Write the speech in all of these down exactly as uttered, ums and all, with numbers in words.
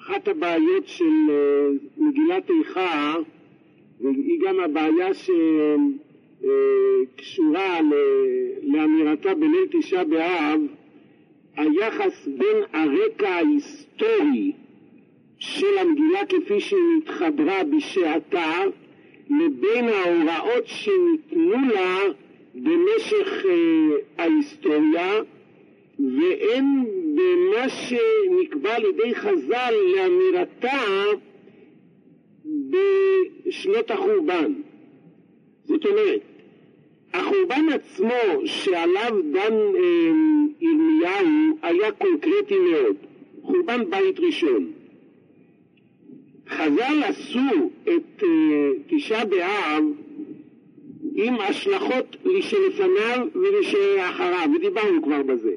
אחת הבעיות של מגילת איכה, והיא גם הבעיה שקשורה לאמירתה בליל תשעה באב, היחס בין הרקע ההיסטורי של המגילה כפי שהיא התחברה בשעתה, לבין ההוראות שניתנו לה במשך ההיסטוריה, ואין במה שנקבע על ידי חז"ל לאמירתה בשנות החורבן. זאת אומרת, החורבן עצמו שעליו דן ירמיהו היה קונקרטי מאוד, חורבן בית ראשון. חז"ל עשו את תשעה באב עם השלכות לשלפניו ולשאחריו, ודיברנו כבר בזה.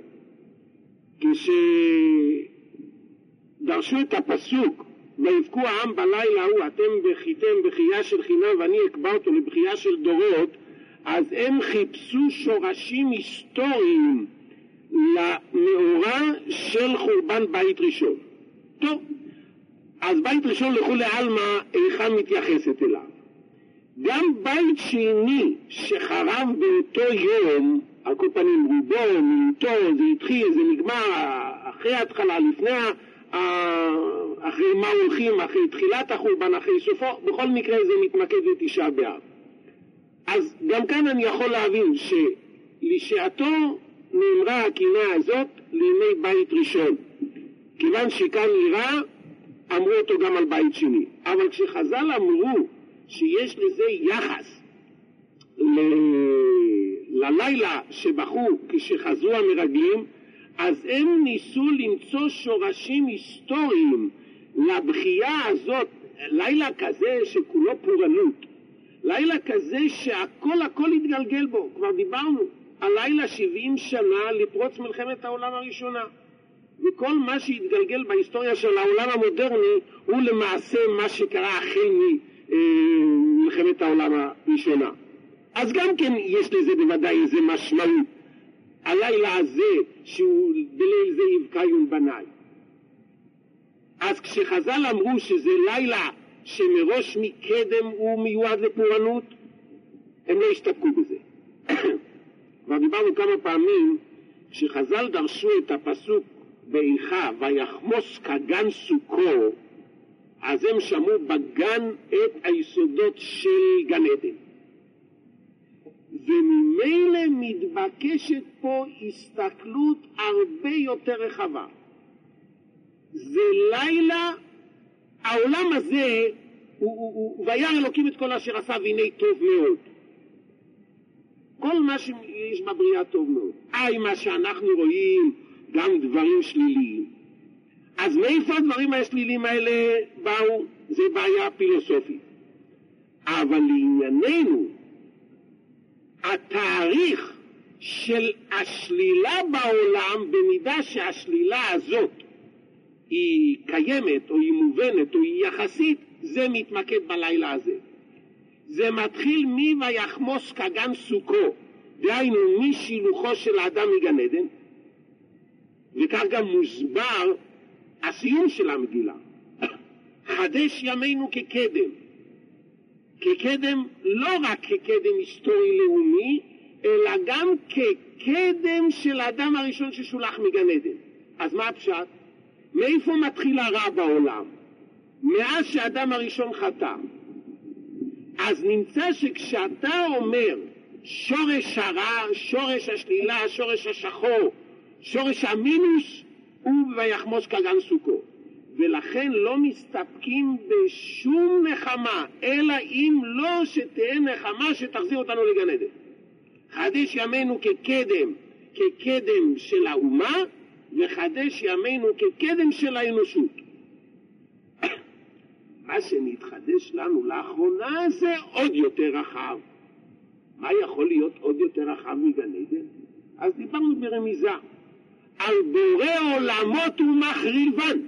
כשדרשו את הפסוק ויבכו העם בלילה ההוא, אתם בכיתם בכייה של חינם ואני אקבע אותו לבכייה של דורות, אז הם חיפשו שורשים היסטוריים למאורע של חורבן בית ראשון. טוב, אז בית ראשון לכולי עלמא איכה מתייחסת אליו. גם בית שני שחרב באותו יום, על כל פנים רובו, מיעוטו, זה התחיל, זה נגמר אחרי ההתחלה, לפני, אחרי מה הולכים, אחרי תחילת החורבן, אחרי סופו, בכל מקרה זה מתמקד לתשעה באב. אז גם כאן אני יכול להבין שלשעתו נאמרה הקינה הזאת לימי בית ראשון, כיוון שכאן נראה, אמרו אותו גם על בית שני. אבל כשחז"ל אמרו שיש לזה יחס ל... ללילה שבחו כשחזרו המרגלים, אז הם ניסו למצוא שורשים היסטוריים לבחייה הזאת, לילה כזה שכולו פורענות, לילה כזה שהכל הכל התגלגל בו. כבר דיברנו על לילה שבעים שנה לפרוץ מלחמת העולם הראשונה, וכל מה שהתגלגל בהיסטוריה של העולם המודרני הוא למעשה מה שקרה החל ממלחמת העולם הראשונה. אז גם כן יש לזה בוודאי איזה משמעות, הלילה הזה שהוא בליל זה יבקיון בניי. אז כשחז"ל אמרו שזה לילה שמראש מקדם הוא מיועד לפורענות, הם לא השתתקו בזה. כבר דיברנו כמה פעמים, כשחז"ל דרשו את הפסוק באיכה ויחמוס כגן סוכו, אז הם שמעו בגן את היסודות של גן עדן. וממילא מתבקשת פה הסתכלות הרבה יותר רחבה. זה לילה, העולם הזה, וירא אלוקים את כל אשר עשה והנה טוב מאוד. כל מה שיש בבריאה טוב מאוד. אי מה שאנחנו רואים גם דברים שליליים. אז מאיפה הדברים השליליים האלה באו? זה בעיה פילוסופית. אבל לענייננו, התאריך של השלילה בעולם, במידה שהשלילה הזאת היא קיימת או היא מובנת או היא יחסית, זה מתמקד בלילה הזה. זה מתחיל מי ויחמוס כגן סוכו, דהיינו משילוחו של האדם מגן עדן, וכך גם מוסבר הסיום של המגילה. חדש ימינו כקדם, כקדם לא רק כקדם היסטורי לאומי, אלא גם כקדם של האדם הראשון ששולח מגן עדן. אז מה הפשט? מאיפה מתחיל הרע בעולם? מאז שהאדם הראשון חטא. אז נמצא שכשאתה אומר שורש הרע, שורש השלילה, שורש השחור, שורש המינוס, הוא ויחמוס כגן סוכו. ולכן לא מסתפקים בשום נחמה, אלא אם לא שתהיה נחמה שתחזיר אותנו לגן עדן. חדש ימינו כקדם, כקדם של האומה, וחדש ימינו כקדם של האנושות. מה שנתחדש לנו לאחרונה זה עוד יותר רחב. מה יכול להיות עוד יותר רחב מגן עדן? אז דיברנו ברמיזה על בורא עולמות ומחריבן.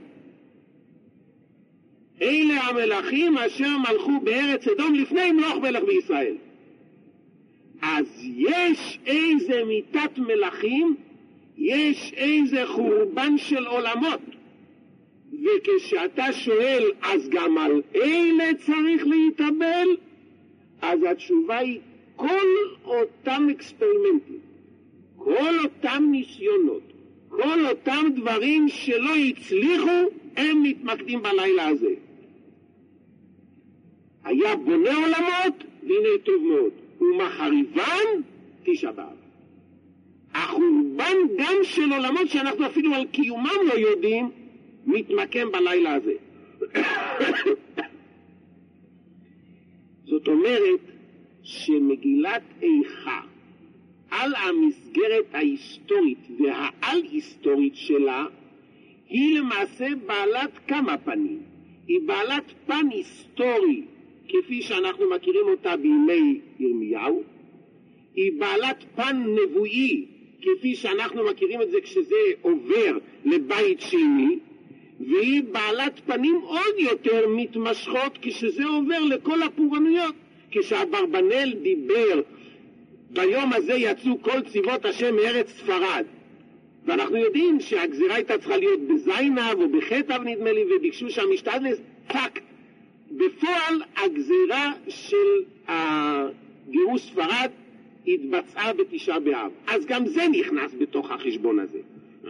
אלה המלכים אשר מלכו בארץ אדום לפני מלוך מלך בישראל. אז יש איזה מיתת מלכים, יש איזה חורבן של עולמות. וכשאתה שואל, אז גם על אלה צריך להתאבל? אז התשובה היא, כל אותם אקספרימנטים, כל אותם ניסיונות, כל אותם דברים שלא הצליחו, הם מתמקדים בלילה הזה. היה בונה עולמות, והנה טוב מאוד, ומחריבן תשעה באב. החורבן גם של עולמות שאנחנו אפילו על קיומם לא יודעים, מתמקם בלילה הזה. זאת אומרת שמגילת איכה על המסגרת ההיסטורית והעל-היסטורית שלה היא למעשה בעלת כמה פנים. היא בעלת פן היסטורי כפי שאנחנו מכירים אותה בימי ירמיהו, היא בעלת פן נבואי כפי שאנחנו מכירים את זה כשזה עובר לבית שני, והיא בעלת פנים עוד יותר מתמשכות כשזה עובר לכל הפורענויות. כשאברבנאל דיבר ביום הזה יצאו כל צבאות השם מארץ ספרד, ואנחנו יודעים שהגזירה הייתה צריכה להיות בזיינב או בחטב נדמה לי, וביקשו שהמשתדלס פאקט. בפועל הגזירה של גירוש ספרד התבצעה בתשעה באב, אז גם זה נכנס בתוך החשבון הזה.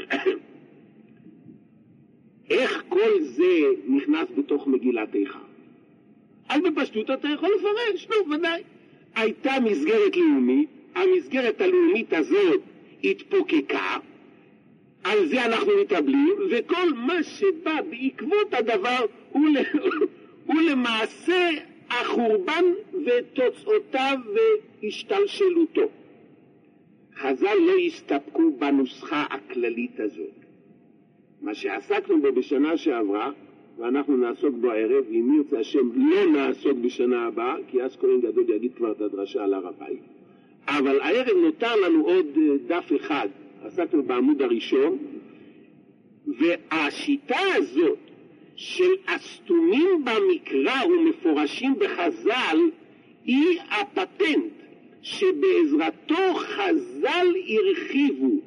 איך כל זה נכנס בתוך מגילת איכה? אז בפשטות אתה יכול לפרש, נו ודאי. הייתה מסגרת לאומית, המסגרת הלאומית הזאת התפוקקה, על זה אנחנו מתאבלים, וכל מה שבא בעקבות הדבר הוא, הוא למעשה החורבן ותוצאותיו והשתלשלותו. חז"ל לא הסתפקו בנוסחה הכללית הזאת. מה שעסקנו בו בשנה שעברה, ואנחנו נעסוק בו הערב, אם ירצה השם לא נעסוק בשנה הבאה, כי אז כהן גדול יגיד כבר את הדרשה על הר הבית. אבל הערב נותר לנו עוד דף אחד, עסקנו בעמוד הראשון, והשיטה הזאת של הסתומים במקרא ומפורשים בחז"ל, היא הפטנט שבעזרתו חז"ל הרחיבו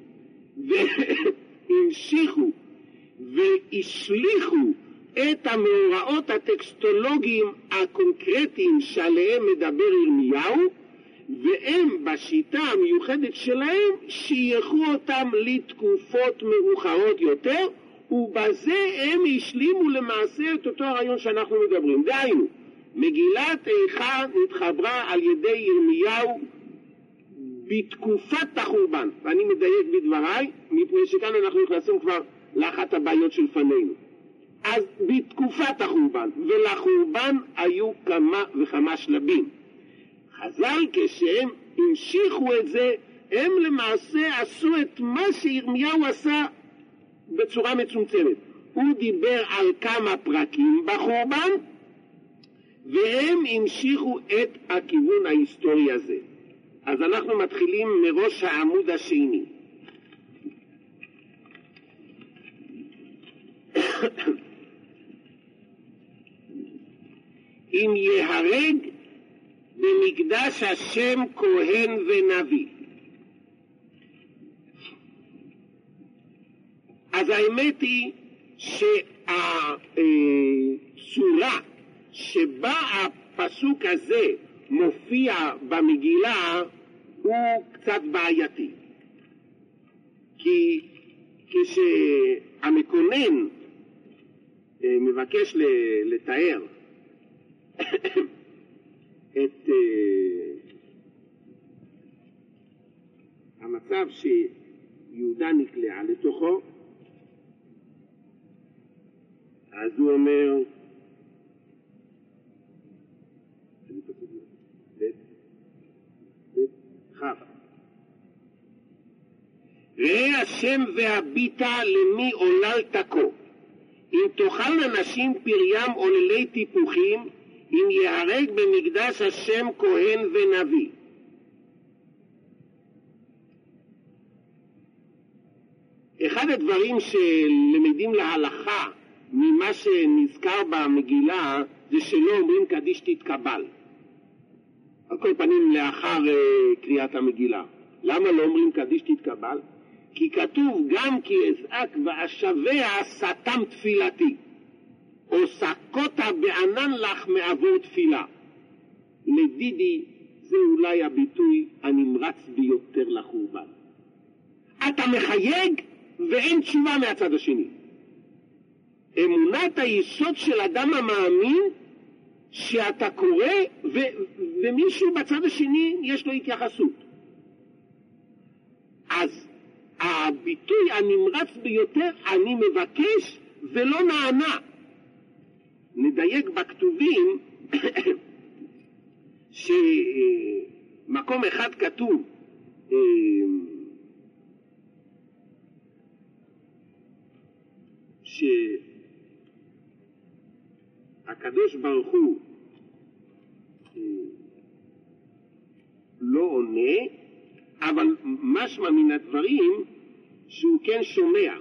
והמשיכו והשליחו את המאורעות הטקסטולוגיים הקונקרטיים שעליהם מדבר ירמיהו, והם בשיטה המיוחדת שלהם שייכו אותם לתקופות מאוחרות יותר, ובזה הם השלימו למעשה את אותו הרעיון שאנחנו מדברים. דהיינו, מגילת איכה נתחברה על ידי ירמיהו בתקופת החורבן, ואני מדייק בדבריי מפני שכאן אנחנו נכנסים כבר לאחת הבעיות של פנינו. אז בתקופת החורבן, ולחורבן היו כמה וכמה שלבים. חז"ל כשהם המשיכו את זה, הם למעשה עשו את מה שירמיהו עשה בצורה מצומצמת. הוא דיבר על כמה פרקים בחורבן, והם המשיכו את הכיוון ההיסטורי הזה. אז אנחנו מתחילים מראש העמוד השני. אם יהרג במקדש השם כהן ונביא. אז האמת היא שהצורה שבה הפסוק הזה מופיע במגילה הוא קצת בעייתי. כי כשהמקונן מבקש לתאר את uh, המצב שיהודה נקלעה לתוכו, אז הוא אומר, ראה השם והביטה למי עולל תקו, אם תאכלנה נשים פריים עוללי טיפוחים, אם יהרג במקדש השם כהן ונביא. אחד הדברים שלמדים להלכה ממה שנזכר במגילה זה שלא אומרים קדיש תתקבל. על כל פנים לאחר uh, קריאת המגילה. למה לא אומרים קדיש תתקבל? כי כתוב גם כי אזעק ואשבע סתם תפילתי, או סקותה בענן לך מעבור תפילה. לדידי זה אולי הביטוי הנמרץ ביותר לחורבן. אתה מחייג ואין תשובה מהצד השני. אמונת היסוד של אדם המאמין שאתה קורא ו- ומישהו בצד השני יש לו התייחסות. אז הביטוי הנמרץ ביותר, אני מבקש ולא נענה. נדייק בכתובים שמקום אחד כתוב שהקדוש ברוך הוא לא עונה, אבל משמע מן הדברים שהוא כן שומע.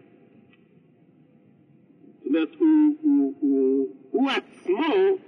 זאת אומרת, הוא, הוא, הוא, הוא עצמו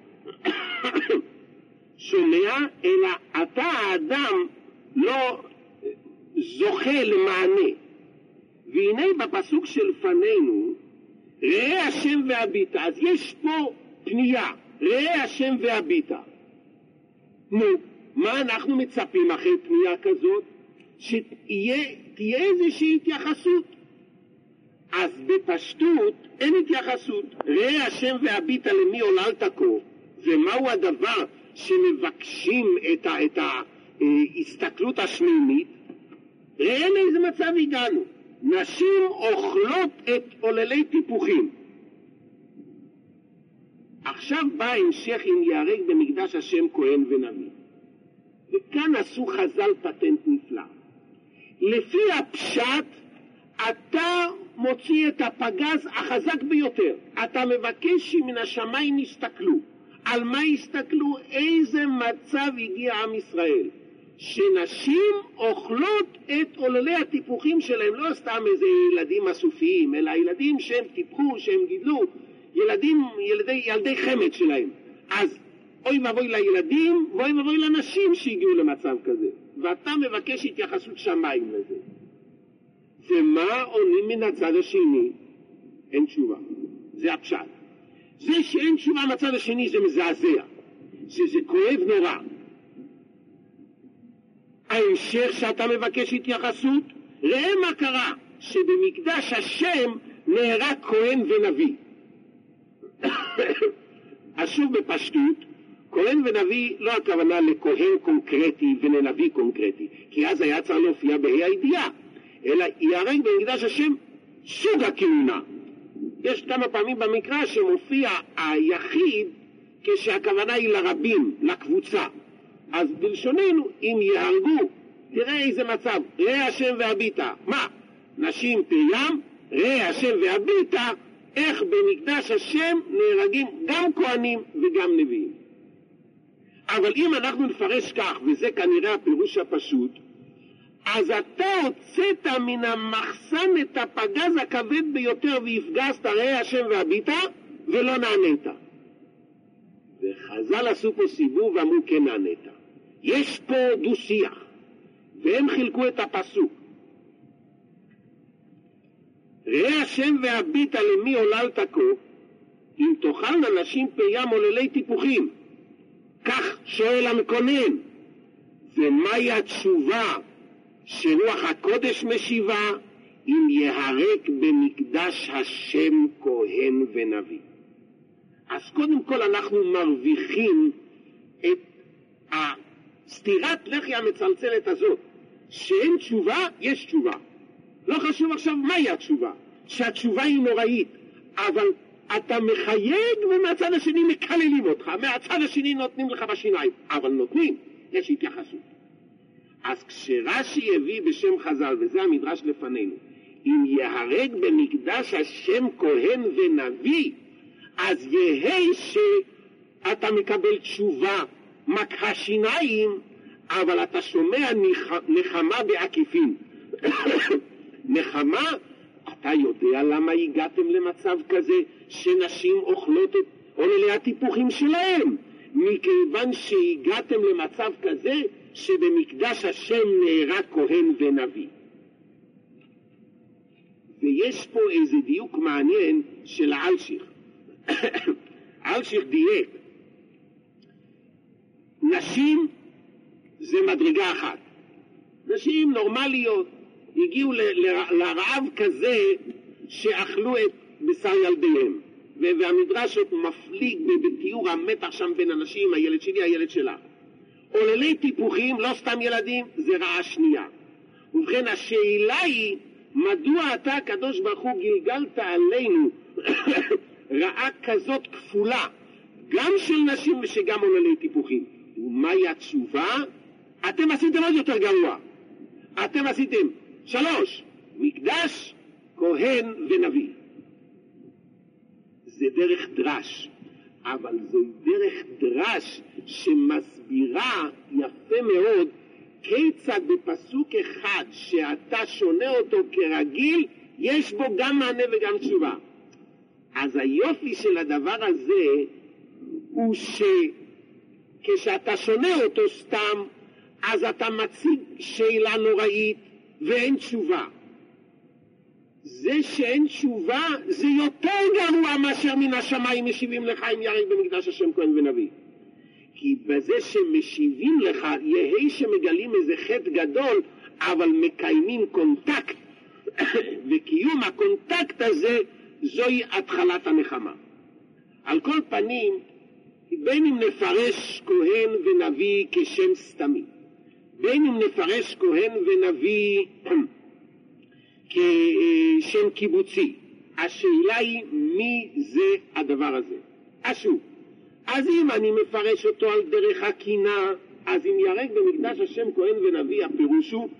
שומע, אלא אתה האדם לא זוכה למענה. והנה בפסוק שלפנינו, ראה השם והביטה. אז יש פה פנייה, ראה השם והביטה. נו, מה אנחנו מצפים אחרי פנייה כזאת? שתהיה איזושהי התייחסות. אז בפשטות אין התייחסות. ראה השם והביטה למי עוללת כה, ומהו הדבר שמבקשים את, ה, את ההסתכלות השמימית. ראה לאיזה מצב הגענו. נשים אוכלות את עוללי טיפוחים. עכשיו בא המשך אם יהרג במקדש השם כהן ונביא. וכאן עשו חז"ל פטנט נפלא. לפי הפשט אתה מוציא את הפגז החזק ביותר. אתה מבקש שמן השמיים יסתכלו. על מה יסתכלו? איזה מצב הגיע עם ישראל? שנשים אוכלות את עוללי הטיפוחים שלהם, לא סתם איזה ילדים אסופיים, אלא ילדים שהם טיפחו, שהם גידלו, ילדים, ילדי, ילדי חמד שלהם. אז אוי מבוי לילדים, ואוי מבוי לנשים שהגיעו למצב כזה. ואתה מבקש התייחסות שמיים לזה. ומה עונים מן הצד השני? אין תשובה. זה הפשט. זה שאין תשובה מהצד השני זה מזעזע. שזה כואב נורא. ההמשך שאתה מבקש התייחסות, ראה מה קרה, שבמקדש השם נהרג כהן ונביא. אז שוב בפשטות, כהן ונביא לא הכוונה לכהן קונקרטי ולנביא קונקרטי, כי אז היה צריך להופיע בה"א הידיעה, אלא ייהרג במקדש השם סוג הכהונה. יש כמה פעמים במקרא שמופיע היחיד כשהכוונה היא לרבים, לקבוצה. אז בלשוננו, אם יהרגו, תראה איזה מצב, ראה השם והביטה. מה? נשים פריים, ראה השם והביטה, איך במקדש השם נהרגים גם כהנים וגם נביאים. אבל אם אנחנו נפרש כך, וזה כנראה הפירוש הפשוט, אז אתה הוצאת מן המחסן את הפגז הכבד ביותר והפגזת ראה השם והביטה ולא נענית. וחז"ל עשו פה סיבוב ואמרו כן נענית. יש פה דו שיח, והם חילקו את הפסוק. ראה השם והביטה למי עוללת כה, אם תאכלנה נשים פריים עוללי טיפוחים. כך שואל המקונן, ומהי התשובה שרוח הקודש משיבה? אם יהרג במקדש השם כהן ונביא. אז קודם כל אנחנו מרוויחים את הסתירת לחי המצלצלת הזאת, שאין תשובה, יש תשובה. לא חשוב עכשיו מהי התשובה, שהתשובה היא נוראית, אבל אתה מחייג ומהצד השני מקללים אותך, מהצד השני נותנים לך בשיניים, אבל נותנים, יש התייחסות. אז כשרש"י הביא בשם חז"ל, וזה המדרש לפנינו, אם יהרג במקדש השם כהן ונביא, אז יהי שאתה מקבל תשובה מקחה שיניים, אבל אתה שומע נחמה בעקיפין. נחמה, אתה יודע למה הגעתם למצב כזה שנשים אוכלות את עוללי הטיפוחים שלהם? מכיוון שהגעתם למצב כזה שבמקדש השם נהרג כהן ונביא. ויש פה איזה דיוק מעניין של אלשיך. אלשיך דייק. נשים זה מדרגה אחת. נשים נורמליות הגיעו ל- ל- לרעב כזה שאכלו את בשר ילדיהם. והמדרש עוד מפליג בתיאור המתח שם בין אנשים, הילד שלי, הילד שלה. עוללי טיפוחים, לא סתם ילדים, זה רעה שנייה. ובכן, השאלה היא, מדוע אתה, הקדוש ברוך הוא, גלגלת עלינו רעה כזאת כפולה, גם של נשים ושגם עוללי טיפוחים? ומהי התשובה? אתם עשיתם עוד יותר גרוע. אתם עשיתם שלוש, מקדש, כהן ונביא. זה דרך דרש, אבל זו דרך דרש שמסבירה יפה מאוד כיצד בפסוק אחד שאתה שונה אותו כרגיל, יש בו גם מענה וגם תשובה. אז היופי של הדבר הזה הוא שכשאתה שונה אותו סתם, אז אתה מציג שאלה נוראית ואין תשובה. זה שאין תשובה זה יותר גרוע מאשר מן השמיים משיבים לך אם ירק במקדש השם כהן ונביא. כי בזה שמשיבים לך יהי שמגלים איזה חטא גדול, אבל מקיימים קונטקט, וקיום הקונטקט הזה זוהי התחלת הנחמה. על כל פנים, בין אם נפרש כהן ונביא כשם סתמי, בין אם נפרש כהן ונביא כשם קיבוצי, השאלה היא מי זה הדבר הזה. אשו, אז אם אני מפרש אותו על דרך הקינה, אז אם ירק במקדש השם כהן ונביא, הפירוש הוא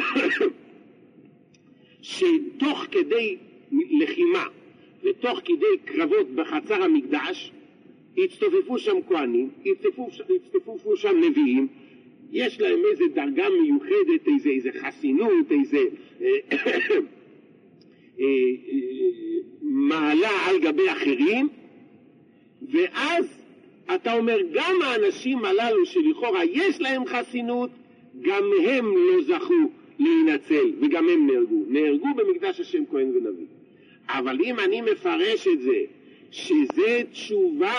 שתוך כדי לחימה ותוך כדי קרבות בחצר המקדש הצטופפו שם כהנים, הצטופפו שם נביאים, יש להם איזה דרגה מיוחדת, איזה, איזה חסינות, איזה מעלה על גבי אחרים, ואז אתה אומר גם האנשים הללו שלכאורה יש להם חסינות, גם הם לא זכו להינצל וגם הם נהרגו, נהרגו במקדש השם כהן ונביא. אבל אם אני מפרש את זה שזה תשובה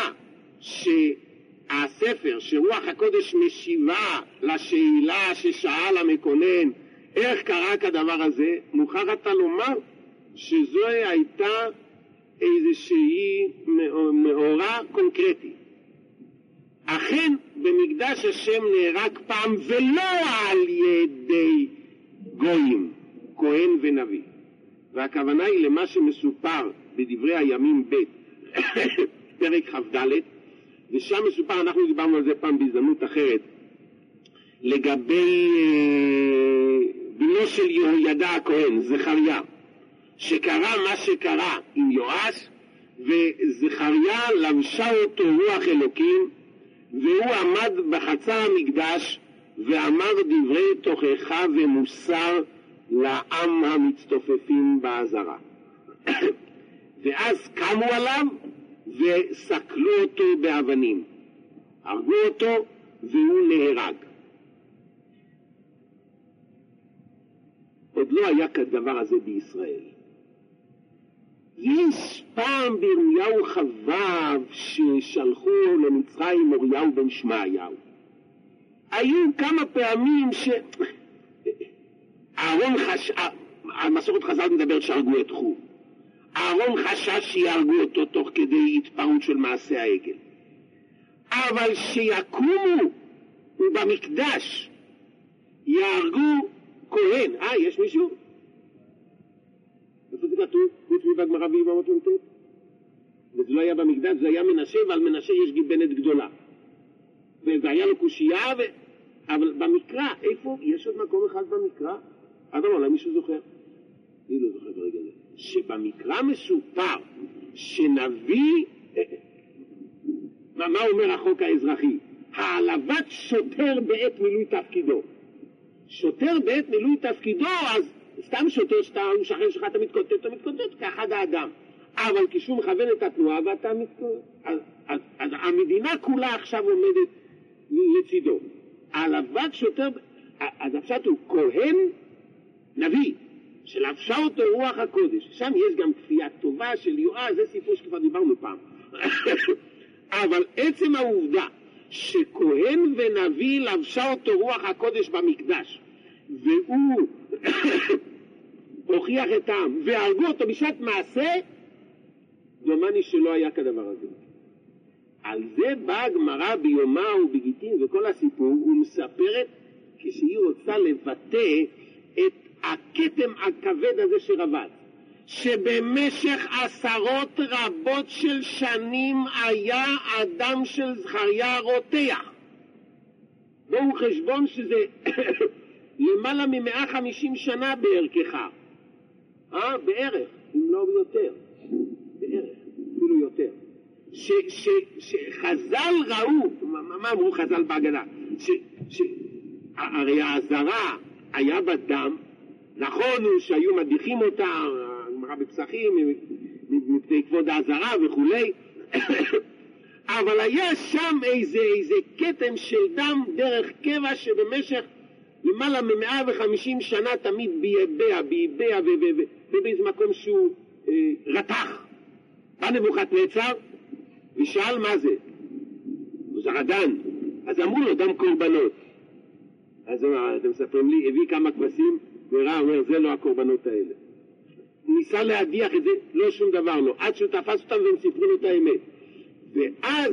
שהספר, שרוח הקודש משיבה לשאלה ששאל המקונן איך קרה כדבר הזה, מוכרח אתה לומר שזו הייתה איזושהי מאורע קונקרטי. אכן במקדש השם נהרג פעם ולא על ידי גויים, כהן ונביא. והכוונה היא למה שמסופר בדברי הימים ב' פרק כ"ד, ושם מסופר, אנחנו דיברנו על זה פעם בהזדמנות אחרת, לגבי אה, בנו של יהוידע הכהן, זכריה, שקרה מה שקרה עם יואש, וזכריה לבשה אותו רוח אלוקים, והוא עמד בחצר המקדש ואמר דברי תוכחה ומוסר לעם המצטופפים בעזרה. ואז קמו עליו וסקלו אותו באבנים, הרגו אותו והוא נהרג. עוד לא היה כדבר הזה בישראל. יש פעם בירמיהו חבב ששלחו למצרים אוריהו בן שמעיהו. היו כמה פעמים ש... אהרון חש... המסורת חז"ל מדברת שהרגו את חוב. אהרון חשש שיהרגו אותו תוך כדי התפרעות של מעשה העגל. אבל שיקומו ובמקדש יהרגו כהן. אה, יש מישהו? איפה זה כתוב? חוץ מבגמרא ויבמות מ"ט? וזה לא היה במקדש, זה היה מנשה, ועל מנשה יש גיבנת גדולה. וזה היה לו קושייה, ו... אבל במקרא, איפה? יש עוד מקום אחד במקרא? עד אמר, אולי מישהו זוכר? אני לא זוכר ברגע זה. שבמקרא מסופר שנביא, מה, מה אומר החוק האזרחי? העלבת שוטר בעת מילוי תפקידו. שוטר בעת מילוי תפקידו, אז סתם שוטר שאתה משחרר שלך, אתה מתקוטט, אתה מתקוטט כאחד האדם. אבל כשהוא מכוון את התנועה ואתה מתקוטט, אז, אז, אז המדינה כולה עכשיו עומדת לצידו. העלבת שוטר, אז הפשט הוא כהן נביא, שלבשה אותו רוח הקודש. שם יש גם כפייה טובה של יועז, זה סיפור שכבר דיברנו פעם. אבל עצם העובדה שכהן ונביא לבשה אותו רוח הקודש במקדש, והוא הוכיח את העם והרגו אותו בשעת מעשה, דומני שלא היה כדבר הזה. על זה באה הגמרא ביומא ובגיטין וכל הסיפור, ומספרת כשהיא רוצה לבטא את הכתם הכבד הזה שרבץ, שבמשך עשרות רבות של שנים היה אדם של זכריה רותח. בואו חשבון שזה למעלה מ-מאה וחמישים שנה בערכך, אה? בערך, אם לא יותר, בערך, אפילו יותר. ש, ש, שחז"ל ראו, מה, מה אמרו חז"ל בהגדה? ש, ש, הרי העזרה היה בדם, נכון הוא שהיו מדיחים אותה, הגמרא בפסחים, מפני כבוד העזרה וכולי, אבל היה שם איזה, איזה קטם של דם דרך קבע שבמשך למעלה מ-מאה וחמישים שנה תמיד בייבע, בייבע ובאיזה מקום שהוא אה, רתח. בא נבוכדנצר ושאל מה זה? בוזרדן. אז אמרו לו דם קורבנות. אז אתם מספרים לי, הביא כמה כבשים וראה, אומר, זה לא הקורבנות האלה. ניסה להדיח את זה, לא שום דבר לא, עד שהוא תפס אותם והם סיפרו לו את האמת. ואז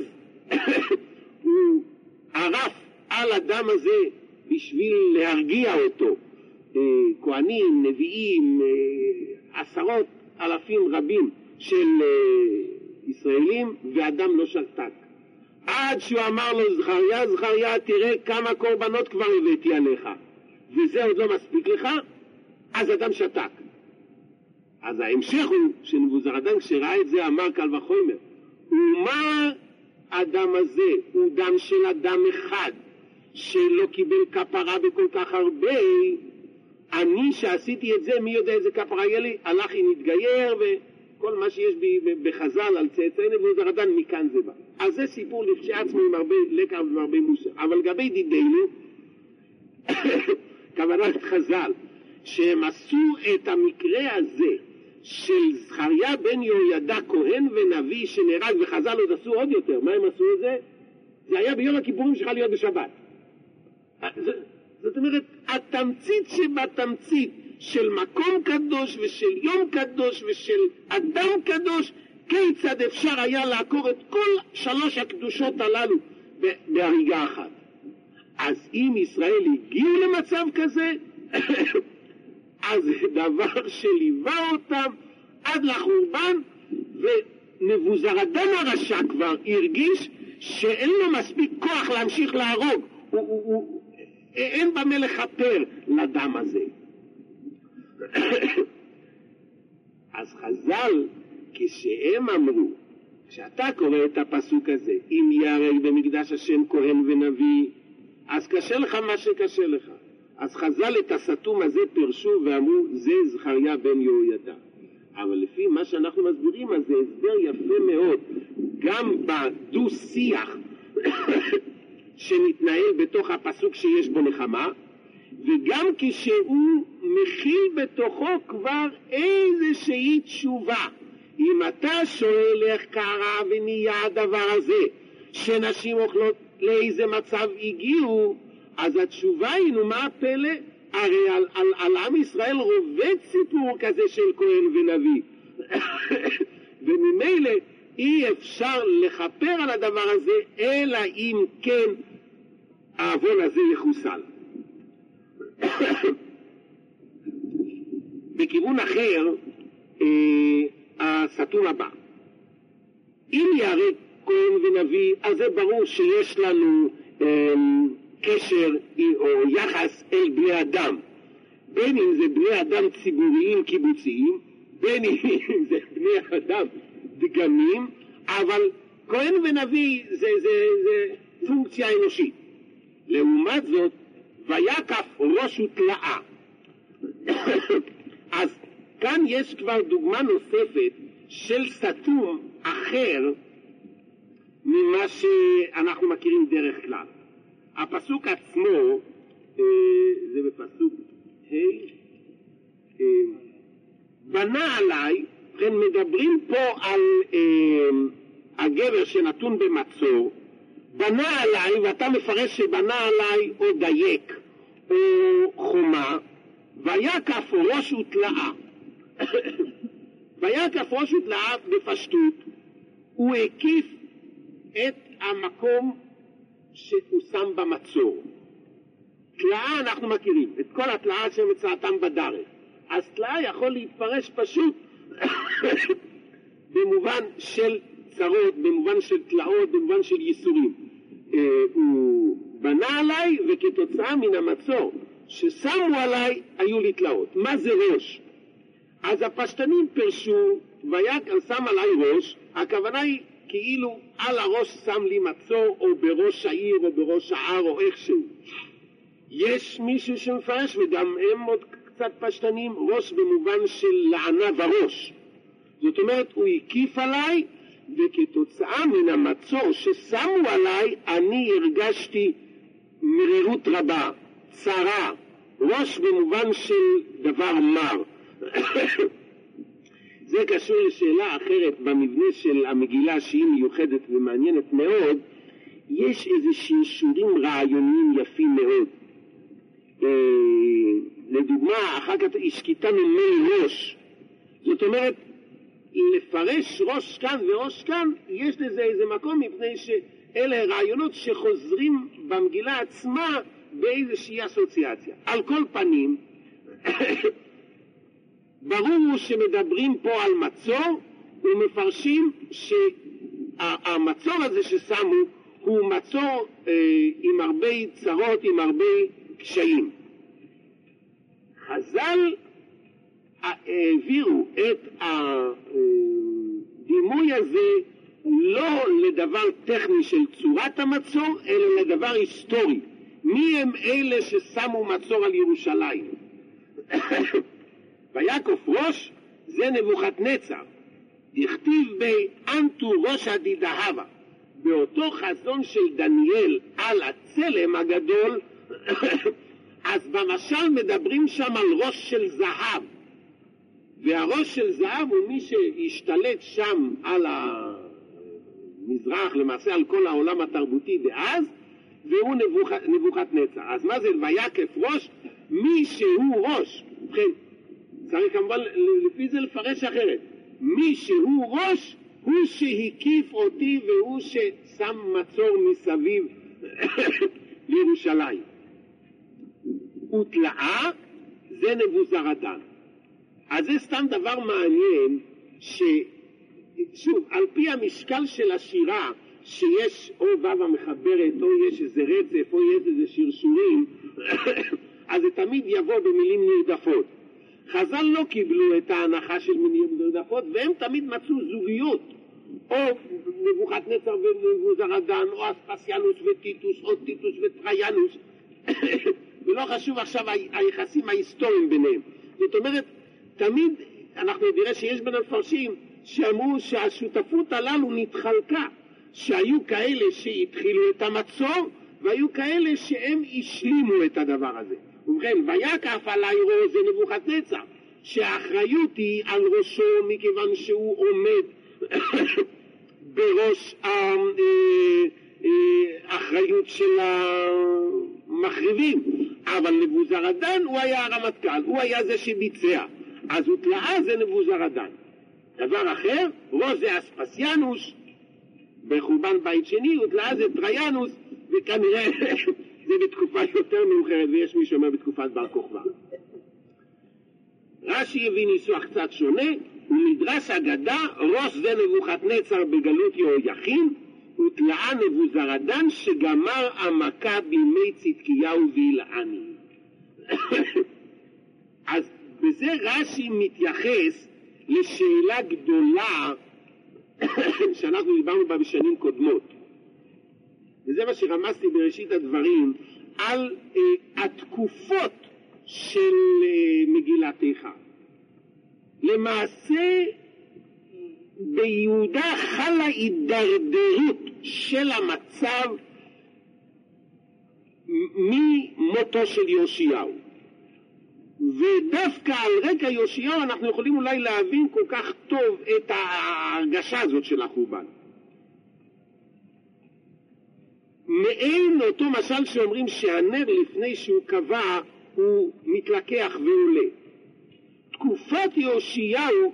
הוא ערף על הדם הזה בשביל להרגיע אותו. כהנים, נביאים, עשרות אלפים רבים של ישראלים, ואדם לא שתק. עד שהוא אמר לו, זכריה, זכריה, תראה כמה קורבנות כבר הבאתי עליך, וזה עוד לא מספיק לך, אז אדם שתק. אז ההמשך הוא שנבוזרדן כשראה את זה אמר קל וחומר, ומה הדם הזה? הוא דם של אדם אחד שלא קיבל כפרה בכל כך הרבה. אני שעשיתי את זה, מי יודע איזה כפרה יהיה לי? הלך אם נתגייר וכל מה שיש בחז"ל על צאצאי נבוזרדן, מכאן זה בא. אז זה סיפור לכשעצמו עם הרבה לקח והרבה מוסר. אבל לגבי דידינו, כוונת חז"ל, שהם עשו את המקרה הזה של זכריה בן יהוידע כהן ונביא שנהרג, וחז"ל עוד עשו עוד יותר. מה הם עשו את זה? זה היה ביום הכיפורים שלך להיות בשבת. זאת אומרת, התמצית שבתמצית של מקום קדוש ושל יום קדוש ושל אדם קדוש, כיצד אפשר היה לעקור את כל שלוש הקדושות הללו בהריגה אחת. אז אם ישראל הגיעו למצב כזה, אז זה דבר שליווה אותם עד לחורבן, ונבוזרדן הרשע כבר הרגיש שאין לו מספיק כוח להמשיך להרוג, הוא, הוא, הוא, אין במה לכפר לדם הזה. אז חז"ל, כשהם אמרו, כשאתה קורא את הפסוק הזה, אם יהרג במקדש השם כהן ונביא, אז קשה לך מה שקשה לך. אז חז"ל את הסתום הזה פרשו ואמרו, זה זכריה בן יהוידע. אבל לפי מה שאנחנו מסבירים, אז זה הסבר יפה מאוד, גם בדו שיח שמתנהל בתוך הפסוק שיש בו נחמה, וגם כשהוא מכיל בתוכו כבר איזושהי תשובה. אם אתה שואל איך קרה ונהיה הדבר הזה, שנשים אוכלות לאיזה מצב הגיעו, אז התשובה היא, נו מה הפלא? הרי על, על, על עם ישראל רובד סיפור כזה של כהן ונביא. וממילא אי אפשר לכפר על הדבר הזה, אלא אם כן העוון הזה יחוסל. בכיוון אחר, אה, הסתום הבא. אם יהרג כהן ונביא, אז זה ברור שיש לנו אה, קשר או יחס אל בני אדם. בין אם זה בני אדם ציבוריים קיבוציים, בין אם זה בני אדם דגמים, אבל כהן ונביא זה, זה, זה פונקציה אנושית. לעומת זאת, ויקף ראש ותלאה. אז כאן יש כבר דוגמה נוספת של סתום אחר ממה שאנחנו מכירים דרך כלל. הפסוק עצמו, זה בפסוק ה', בנה עליי, כן, מדברים פה על אה, הגבר שנתון במצור, בנה עליי, ואתה מפרש שבנה עליי או דייק או חומה, ויקף ראש ותלאה. ויקף ראש ותלאה בפשטות, הוא הקיף את המקום שהוא שם במצור. תלאה אנחנו מכירים, את כל התלאה שמצאתם בדרך. אז תלאה יכול להתפרש פשוט במובן של צרות, במובן של תלאות, במובן של ייסורים. הוא בנה עליי, וכתוצאה מן המצור ששמו עליי היו לי תלאות. מה זה ראש? אז הפשטנים פרשו, ויקם שם עליי ראש, הכוונה היא כאילו על הראש שם לי מצור, או בראש העיר, או בראש הער, או איכשהו. יש מישהו שמפרש, וגם הם עוד קצת פשטנים, ראש במובן של לענה וראש. זאת אומרת, הוא הקיף עליי, וכתוצאה מן המצור ששמו עליי, אני הרגשתי מרירות רבה, צרה, ראש במובן של דבר מר. זה קשור לשאלה אחרת במבנה של המגילה שהיא מיוחדת ומעניינת מאוד. יש איזה שרשורים רעיוניים יפים מאוד. לדוגמה, אחר כך השקיטנו מי ראש. זאת אומרת, לפרש ראש כאן וראש כאן, יש לזה איזה מקום, מפני שאלה רעיונות שחוזרים במגילה עצמה באיזושהי אסוציאציה. על כל פנים, ברור שמדברים פה על מצור, ומפרשים שהמצור הזה ששמו הוא מצור אה, עם הרבה צרות, עם הרבה קשיים. חז"ל העבירו את הדימוי הזה לא לדבר טכני של צורת המצור, אלא לדבר היסטורי. מי הם אלה ששמו מצור על ירושלים? ויקף ראש זה נבוכדנצר, דכתיב באנטו ראש הדידהבה, באותו חזון של דניאל על הצלם הגדול. אז במשל מדברים שם על ראש של זהב, והראש של זהב הוא מי שהשתלט שם על המזרח, למעשה על כל העולם התרבותי דאז, והוא נבוכדנצר. אז מה זה ויקף ראש? מי שהוא ראש. ובכן, צריך כמובן לפי זה לפרש אחרת. מי שהוא ראש הוא שהקיף אותי, והוא ששם מצור מסביב לירושלים. ותלאה זה נבוזרדן. אז זה סתם דבר מעניין, ששוב, על פי המשקל של השירה, שיש או וו המחברת, או יש איזה רצף, או יש איזה שרשורים, אז זה תמיד יבוא במילים נרדפות. חז"ל לא קיבלו את ההנחה של מילים נרדפות, והם תמיד מצאו זוגיות, או נבוכדנצר ונבוזרדן, או אספסיאנוס וטיטוס, או טיטוס וטריאנוס, ולא חשוב עכשיו היחסים ההיסטוריים ביניהם. זאת אומרת, תמיד אנחנו נראה שיש בין המפרשים שאמרו שהשותפות הללו נתחלקה, שהיו כאלה שהתחילו את המצור, והיו כאלה שהם השלימו את הדבר הזה. ובכן, ויקף עלי ראש זה נבוכדנצר, שהאחריות היא על ראשו, מכיוון שהוא עומד בראש האחריות של המחריבים. אבל נבוזרדן הוא היה הרמטכ"ל, הוא היה זה שביצע. אז ותלאה זה נבוזרדן. דבר אחר, ראש זה אספסיאנוס, בחורבן בית שני, ותלאה זה טריאנוס, וכנראה זה בתקופה יותר מאוחרת, ויש מי שאומר בתקופת בר כוכבא. רש"י הביא ניסוח קצת שונה, ומדרש אגדה, ראש זה נבוכדנצר בגלות יהויכין, ותלאה נבוזרדן שגמר המכה בימי צדקיהו וילעני. אז בזה רש"י מתייחס לשאלה גדולה שאנחנו דיברנו בה בשנים קודמות, וזה מה שרמזתי בראשית הדברים על uh, התקופות של uh, מגילת איכה. למעשה ביהודה חלה הידרדרות של המצב ממותו של יאשיהו. ודווקא על רקע יאשיהו אנחנו יכולים אולי להבין כל כך טוב את ההרגשה הזאת של החורבן. מעין אותו משל שאומרים שהנר לפני שהוא קבע הוא מתלקח ועולה. תקופת יאשיהו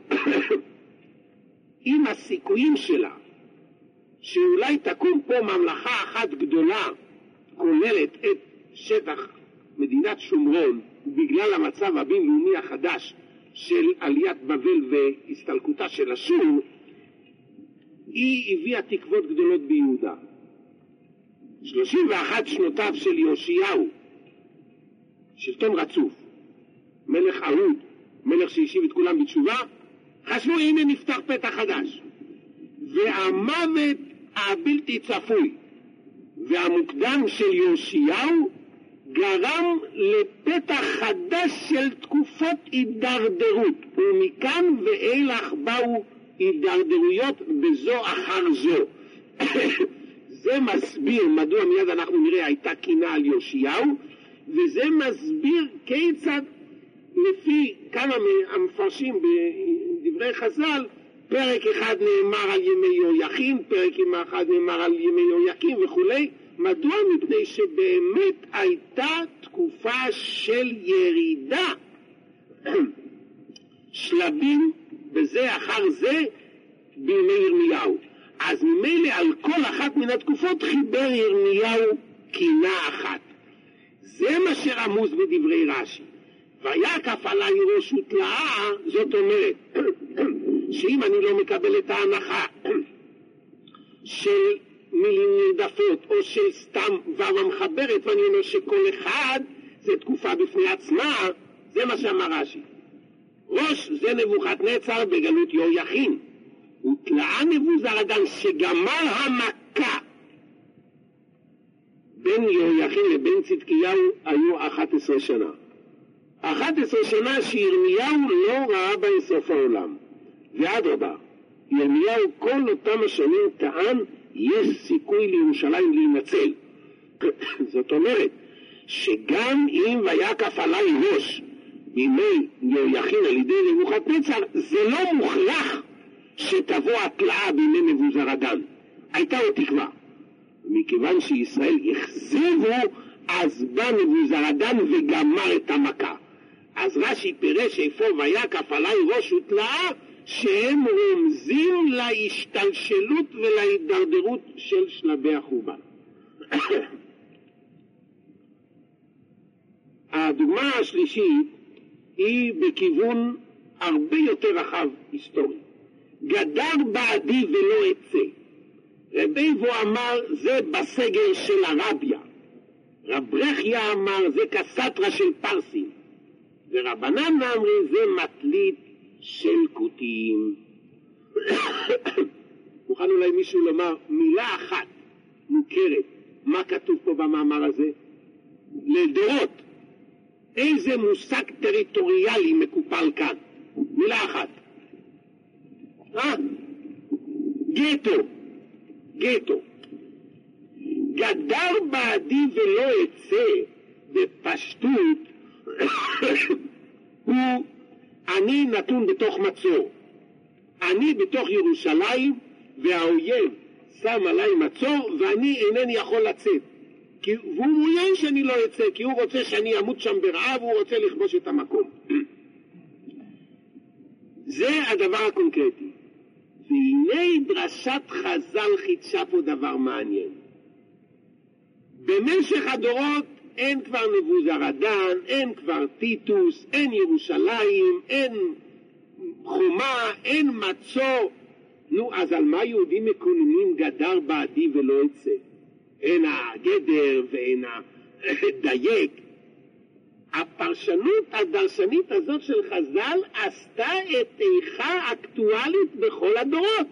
עם הסיכויים שלה שאולי תקום פה ממלכה אחת גדולה כוללת את שטח מדינת שומרון בגלל המצב הבינלאומי החדש של עליית בבל והסתלקותה של אשור, היא הביאה תקוות גדולות ביהודה. שלושים ואחת שנותיו של יאשיהו, שלטון רצוף, מלך אהוד, מלך שהשיב את כולם בתשובה, חשבו הנה נפתח פתח חדש. והמוות הבלתי צפוי והמוקדם של יאשיהו גרם לפתח חדש של תקופות הידרדרות, ומכאן ואילך באו הידרדרויות בזו אחר זו. זה מסביר מדוע מיד אנחנו נראה הייתה קינה על יאשיהו, וזה מסביר כיצד לפי כמה מהמפרשים בדברי חז"ל, פרק אחד נאמר על ימי יהויכין, פרק אחד נאמר על ימי יהויקים וכולי. מדוע? מפני שבאמת הייתה תקופה של ירידה, שלבים בזה אחר זה בימי ירמיהו. אז ממילא על כל אחת מן התקופות חיבר ירמיהו קינה אחת. זה מה שרמוז בדברי רש"י. ויקף עלי ראש ותלאה, זאת אומרת שאם אני לא מקבל את ההנחה של מילים נרדפות או של סתם וו המחברת ואני אומר שכל אחד זה תקופה בפני עצמה, זה מה שאמר רש"י. ראש זה נבוכדנצר בגלות יהויכין, ותלאה נבוזראדן שגמר המכה. בין יהויכין לבין צדקיהו היו אחת עשרה שנה. אחת עשרה שנה שירמיהו לא ראה בהם סוף העולם. ואדרבה, ירמיהו כל אותם השנים טען יש סיכוי לירושלים להינצל. זאת אומרת שגם אם ויקף עלי ראש בימי יהויכין על ידי נבוכדנצר, זה לא מוכרח שתבוא התלאה בימי נבוזראדן. הייתה עוד תקווה. מכיוון שישראל יחזבו, אז בא נבוזראדן וגמר את המכה. אז רש"י פירש איפה ויקף עלי ראש ותלאה, שהם רומזים להשתלשלות ולהידרדרות של שלבי החורבן. הדוגמה השלישית היא בכיוון הרבה יותר רחב היסטורי. גדר בעדי ולא אצא. רבי בו אמר זה בסגר של הרביה. רב ברכיה אמר זה כסטרה של פרסים. ורבנן אמרי זה מטלית של כותים. מוכן אולי מישהו לומר מילה אחת מוכרת מה כתוב פה במאמר הזה? לדורות איזה מושג טריטוריאלי מקופל כאן? מילה אחת. אה? גטו. גטו. גדר בעדי ולא אצא בפשטות הוא אני נתון בתוך מצור. אני בתוך ירושלים והאויב שם עליי מצור ואני אינני יכול לצאת. כי, והוא מעוניין שאני לא אצא כי הוא רוצה שאני אמות שם ברעב והוא רוצה לכבוש את המקום. זה הדבר הקונקרטי. והנה דרשת חז"ל חידשה פה דבר מעניין. במשך הדורות אין כבר נבוזראדן, אין כבר טיטוס, אין ירושלים, אין חומה, אין מצור. נו, אז על מה יהודים מקוננים גדר בעדי ולא אצא? אין הגדר ואין הדייק. הפרשנות הדרשנית הזאת של חז"ל עשתה את איכה אקטואלית בכל הדורות.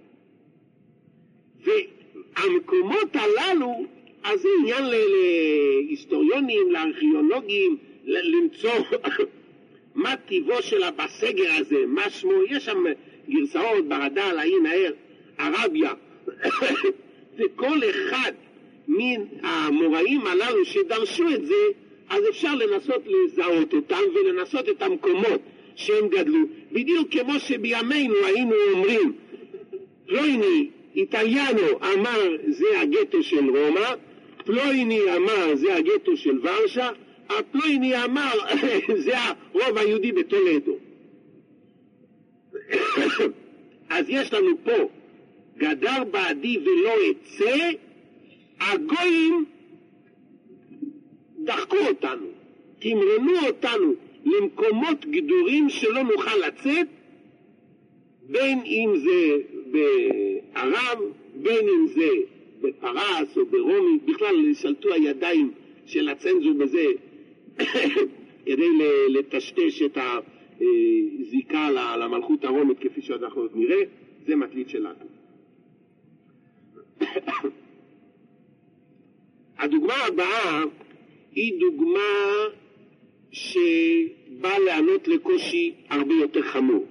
והמקומות הללו, אז זה עניין להיסטוריונים, לארכיאולוגים, למצוא מה טיבו של הבסגר הזה, מה שמו, יש שם גרסאות ברד"ל, העין הער, ערביה, וכל אחד מן המוראים הללו שדרשו את זה, אז אפשר לנסות לזהות אותם ולנסות את המקומות שהם גדלו, בדיוק כמו שבימינו היינו אומרים, פלויני איטליאנו אמר זה הגטו של רומא, פלויני אמר זה הגטו של ורשה, הפלויני אמר זה הרוב היהודי בטולדו. אז יש לנו פה גדר בעדי ולא אצא, הגויים דחקו אותנו, תמרנו אותנו למקומות גדורים שלא נוכל לצאת, בין אם זה בערב, בין אם זה בפרס או ברומי, בכלל שלטו הידיים של הצנזור בזה כדי לטשטש את הזיקה למלכות הרומית כפי שאנחנו עוד נראה, זה מטלית שלנו. הדוגמה הבאה היא דוגמה שבאה לענות לקושי הרבה יותר חמור.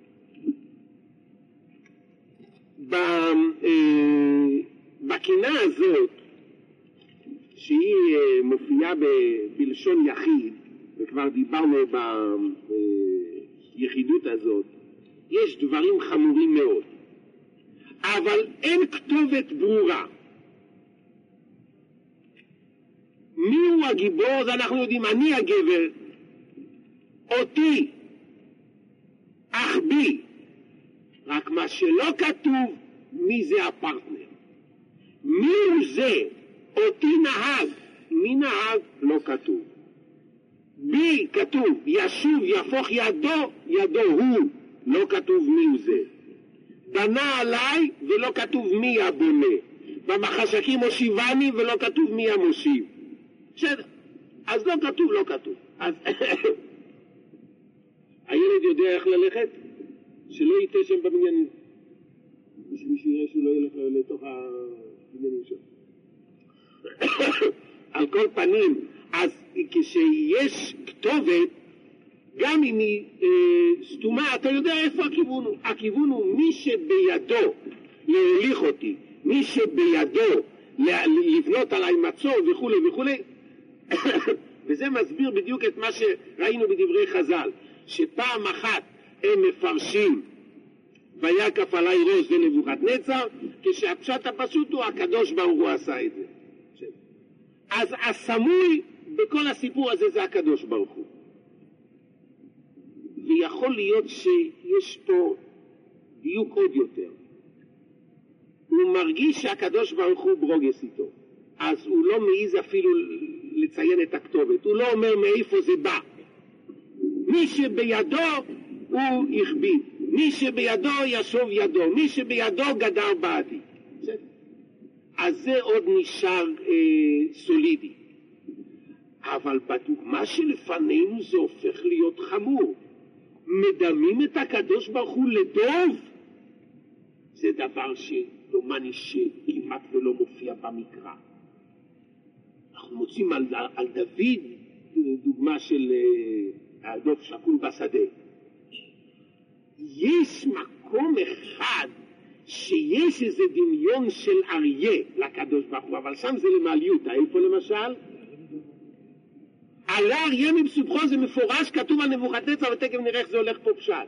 בקינה הזאת, שהיא מופיעה בלשון יחיד, וכבר דיברנו ביחידות הזאת, יש דברים חמורים מאוד, אבל אין כתובת ברורה. מי הוא הגיבור? אז אנחנו יודעים, אני הגבר, אותי, אך בי. רק מה שלא כתוב, מי זה הפרטנר. מי הוא זה? אותי נהג. מי נהג? לא כתוב. בי כתוב, ישוב יפוך ידו, ידו הוא. לא כתוב מי הוא זה. בנה עליי ולא כתוב מי הבונה. במחשכים מושיבני ולא כתוב מי המושיב. בסדר, אז לא כתוב, לא כתוב. אז הילד יודע איך ללכת? שלא ייתה שם בבניינים. שמישהו יראה שהוא לא ילך לתוך הבניינים שם. על כל פנים, אז כשיש כתובת, גם אם היא אה, סתומה, אתה יודע איפה הכיוון הוא. הכיוון הוא מי שבידו להוליך אותי, מי שבידו לבנות עליי מצור וכו' וכו'. וזה מסביר בדיוק את מה שראינו בדברי חז"ל, שפעם אחת הם מפרשים ויקף עלי ראש זה נבוכדנצר, כשהפשט הפשוט הוא הקדוש ברוך הוא עשה את זה. אז הסמוי בכל הסיפור הזה זה הקדוש ברוך הוא. ויכול להיות שיש פה דיוק עוד יותר. הוא מרגיש שהקדוש ברוך הוא ברוגס איתו, אז הוא לא מעיז אפילו לציין את הכתובת, הוא לא אומר מאיפה זה בא. מי שבידו הוא הכביד, מי שבידו ישוב ידו, מי שבידו גדר בעדי. אז זה עוד נשאר אה, סולידי. אבל בדוגמה שלפנינו זה הופך להיות חמור. מדמים את הקדוש ברוך הוא לדוב. זה דבר שלומני שכמעט ולא מופיע במקרא. אנחנו מוצאים על, על דוד דוגמה של אה, הדוב שקול בשדה. יש מקום אחד שיש איזה דמיון של אריה לקדוש ברוך הוא, אבל שם זה למעליותה. איפה למשל? עלה אריה מבסופחו, זה מפורש, כתוב על נבוכדנצר, ותכף נראה איך זה הולך פה פשט.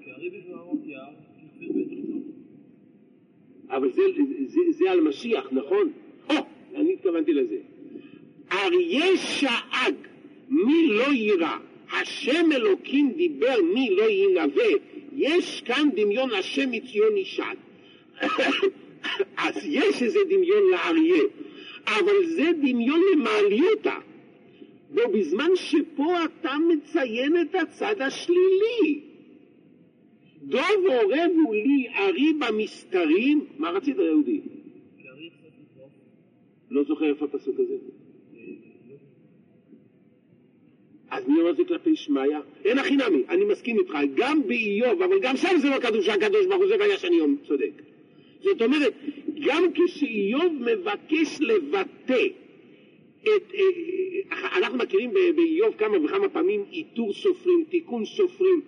אבל זה, זה, זה על משיח, נכון? או, אני התכוונתי לזה. אריה שאג, מי לא יירא, השם אלוקים דיבר, מי לא ינבא. יש כאן דמיון השם מציון ישד. אז יש איזה דמיון לאריה, אבל זה דמיון למעליותה. בו בזמן שפה אתה מציין את הצד השלילי. דוב עורב הוא לי ארי במסתרים. מה רצית יהודי? לא זוכר איפה הפסוק הזה. אז מי אומר זה כלפי שמיה? אין הכי נמי, אני מסכים איתך, גם באיוב, אבל גם שם זה לא כתוב שהקדוש ברוך הוא זה והיה שאני צודק. זאת אומרת, גם כשאיוב מבקש לבטא את, אנחנו מכירים באיוב כמה וכמה פעמים איתור סופרים, תיקון סופרים,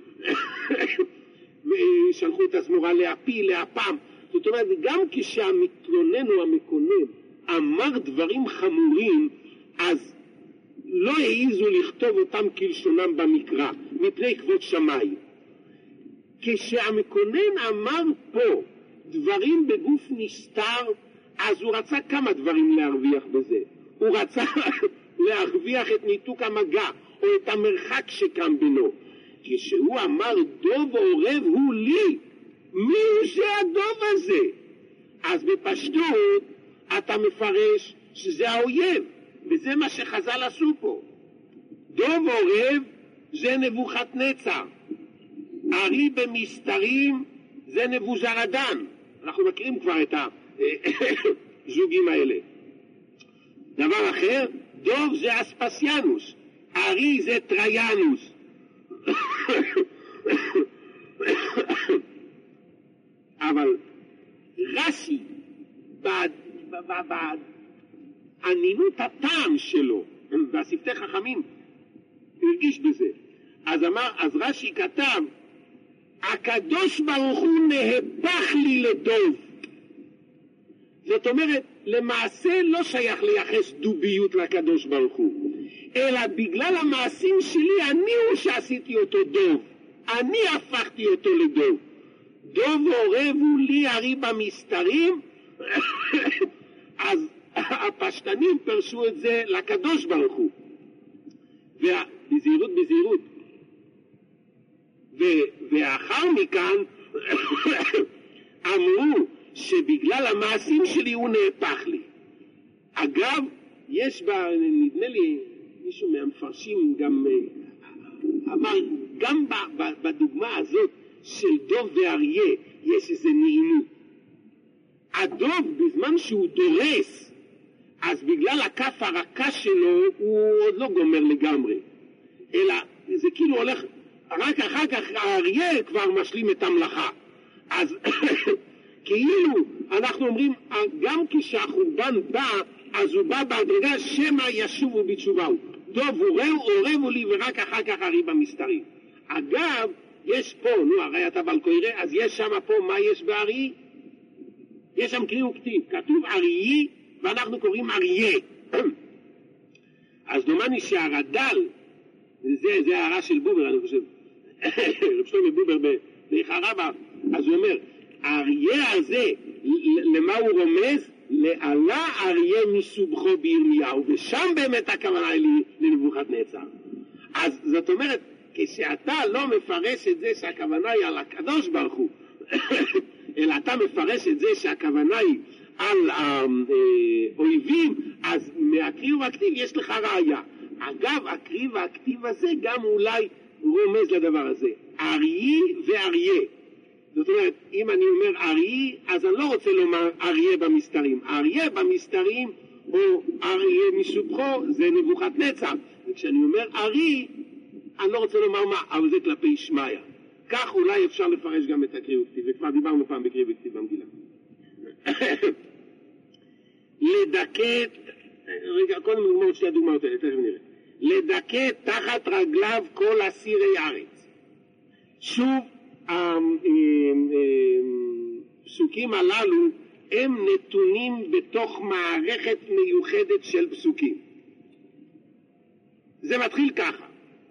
שלחו את הזמורה להפי, להפעם. זאת אומרת, גם כשהמתלונן או המקונן אמר דברים חמורים, אז לא העיזו לכתוב אותם כלשונם במקרא, מפני כבוד שמיים. כשהמקונן אמר פה דברים בגוף נסתר, אז הוא רצה כמה דברים להרוויח בזה. הוא רצה להרוויח את ניתוק המגע, או את המרחק שקם בינו. כשהוא אמר דוב עורב הוא לי, מי הוא שהדוב הזה? אז בפשטות אתה מפרש שזה האויב, וזה מה שחז"ל עשו פה. דוב עורב זה נבוכדנצר, ארי במסתרים זה נבוז'רדן. אנחנו מכירים כבר את הזוגים האלה. דבר אחר, דוב זה אספסיאנוס, ארי זה טריאנוס. אבל רש"י בענינות הטעם שלו והשפתי חכמים הרגיש בזה, אז אמר, אז רש"י כתב הקדוש ברוך הוא נהפך לי לדוב. זאת אומרת, למעשה לא שייך לייחס דוביות לקדוש ברוך הוא, אלא בגלל המעשים שלי אני הוא שעשיתי אותו דוב, אני הפכתי אותו לדוב. דוב עורב הוא לי ארי במסתרים. אז הפשטנים פרשו את זה לקדוש ברוך הוא, בזהירות בזהירות, ואחר מכאן אמרו שבגלל המעשים שלי הוא נהפך לי. אגב, יש בה, נדמה לי מישהו מהמפרשים גם אמר, גם בדוגמה הזאת של דוב ואריה יש איזה נעימות. הדוב בזמן שהוא דורס, אז בגלל הכף הרכה שלו הוא עוד לא גומר לגמרי, אלא זה כאילו הולך, רק אחר כך האריה כבר משלים את המלאכה. אז כאילו אנחנו אומרים, גם כשהחורבן בא, אז הוא בא בהדרגה שמא ישובו בתשובהו. דוב עורבו לי ורק אחר כך ארי במסתרים. אגב, יש פה, נו, הרי אתה בלקוירה, אז יש שם פה, מה יש בארי? יש שם קריא וכתיב, כתוב אריה, ואנחנו קוראים אריה. אז דומני שהרד"ל, זה, זה הערה של בובר, אני חושב, רב שלמה בובר באיכה רבה, אז הוא אומר, האריה הזה, למה הוא רומז? לעלה אריה מסובכו בירמיהו, ושם באמת הכוונה היא לנבוכדנצר. אז זאת אומרת, כשאתה לא מפרש את זה שהכוונה היא על הקדוש ברוך הוא, אלא אתה מפרש את זה שהכוונה היא על האויבים, אז מהקריב והכתיב יש לך ראיה. אגב, הקריב והכתיב הזה גם אולי רומז לדבר הזה. אריה ואריה. זאת אומרת, אם אני אומר אריה, אז אני לא רוצה לומר אריה במסתרים. אריה במסתרים, או אריה מסובכו, זה נבוכדנצר. וכשאני אומר אריה, אני לא רוצה לומר מה, אבל זה כלפי שמעיה. כך אולי אפשר לפרש גם את הקריב וכתיב, וכבר דיברנו פעם בקריב וכתיב במגילה. לדכא, רגע, קודם נגמור את שתי הדוגמאות האלה, תכף נראה. לדכא תחת רגליו כל אסירי ארץ. שוב, הפסוקים הללו הם נתונים בתוך מערכת מיוחדת של פסוקים. זה מתחיל ככה.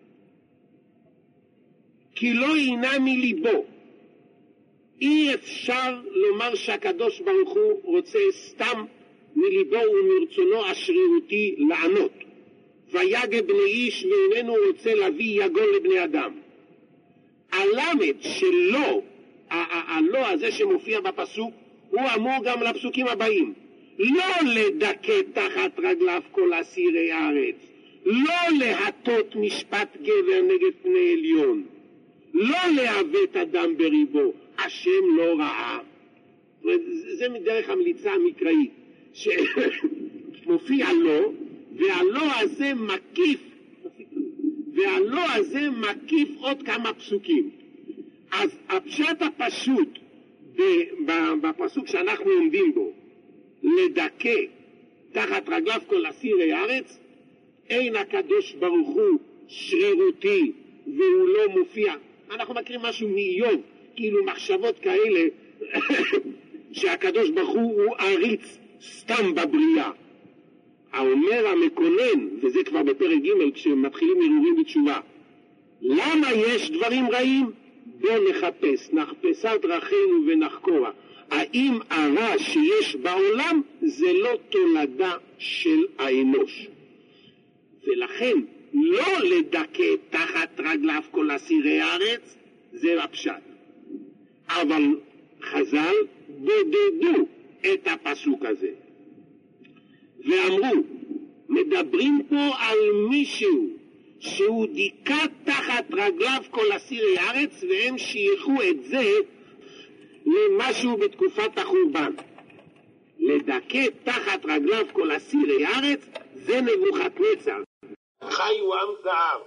כי לא יינה מליבו. אי אפשר לומר שהקדוש ברוך הוא רוצה סתם מליבו ומרצונו השרירותי לענות. ויגע בני איש ואיננו רוצה להביא יגון לבני אדם. הלמד שלא, הלא הזה שמופיע בפסוק, הוא אמור גם לפסוקים הבאים. לא לדכא תחת רגליו כל אסירי הארץ. לא להטות משפט גבר נגד פני עליון. לא להוות אדם בריבו, השם לא ראה. זה מדרך המליצה המקראית, שמופיע לא, והלא הזה מקיף, והלא הזה מקיף עוד כמה פסוקים. אז הפשט הפשוט בפסוק שאנחנו עומדים בו, לדכא תחת רגליו כל אסירי הארץ, אין הקדוש ברוך הוא שרירותי והוא לא מופיע. אנחנו מכירים משהו מאיוב, כאילו מחשבות כאלה שהקדוש ברוך הוא הוא עריץ סתם בבריאה. האומר המקונן, וזה כבר בפרק ג' כשמתחילים ערעורים בתשובה, למה יש דברים רעים? בוא נחפש, נחפשה דרכינו ונחקורה. האם הרע שיש בעולם זה לא תולדה של האנוש? ולכן לא לדכא תחת רגליו כל אסירי הארץ, זה הפשט. אבל חז"ל בודדו את הפסוק הזה ואמרו, מדברים פה על מישהו שהוא דיכא תחת רגליו כל אסירי הארץ, והם שייכו את זה למשהו בתקופת החורבן. לדכא תחת רגליו כל אסירי הארץ זה נבוכדנצר. חיו עם זהב.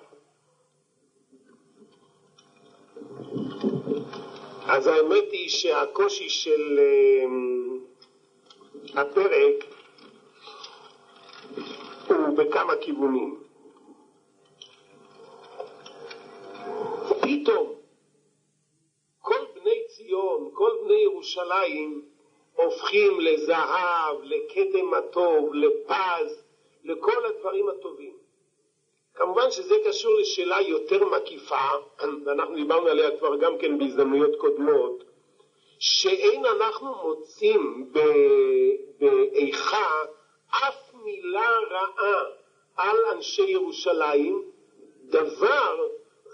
אז האמת היא שהקושי של uh, הפרק הוא בכמה כיוונים. פתאום כל בני ציון, כל בני ירושלים הופכים לזהב, לכתם הטוב, לפז, לכל הדברים הטובים. כמובן שזה קשור לשאלה יותר מקיפה, ואנחנו דיברנו עליה כבר גם כן בהזדמנויות קודמות, שאין אנחנו מוצאים באיכה אף מילה רעה על אנשי ירושלים, דבר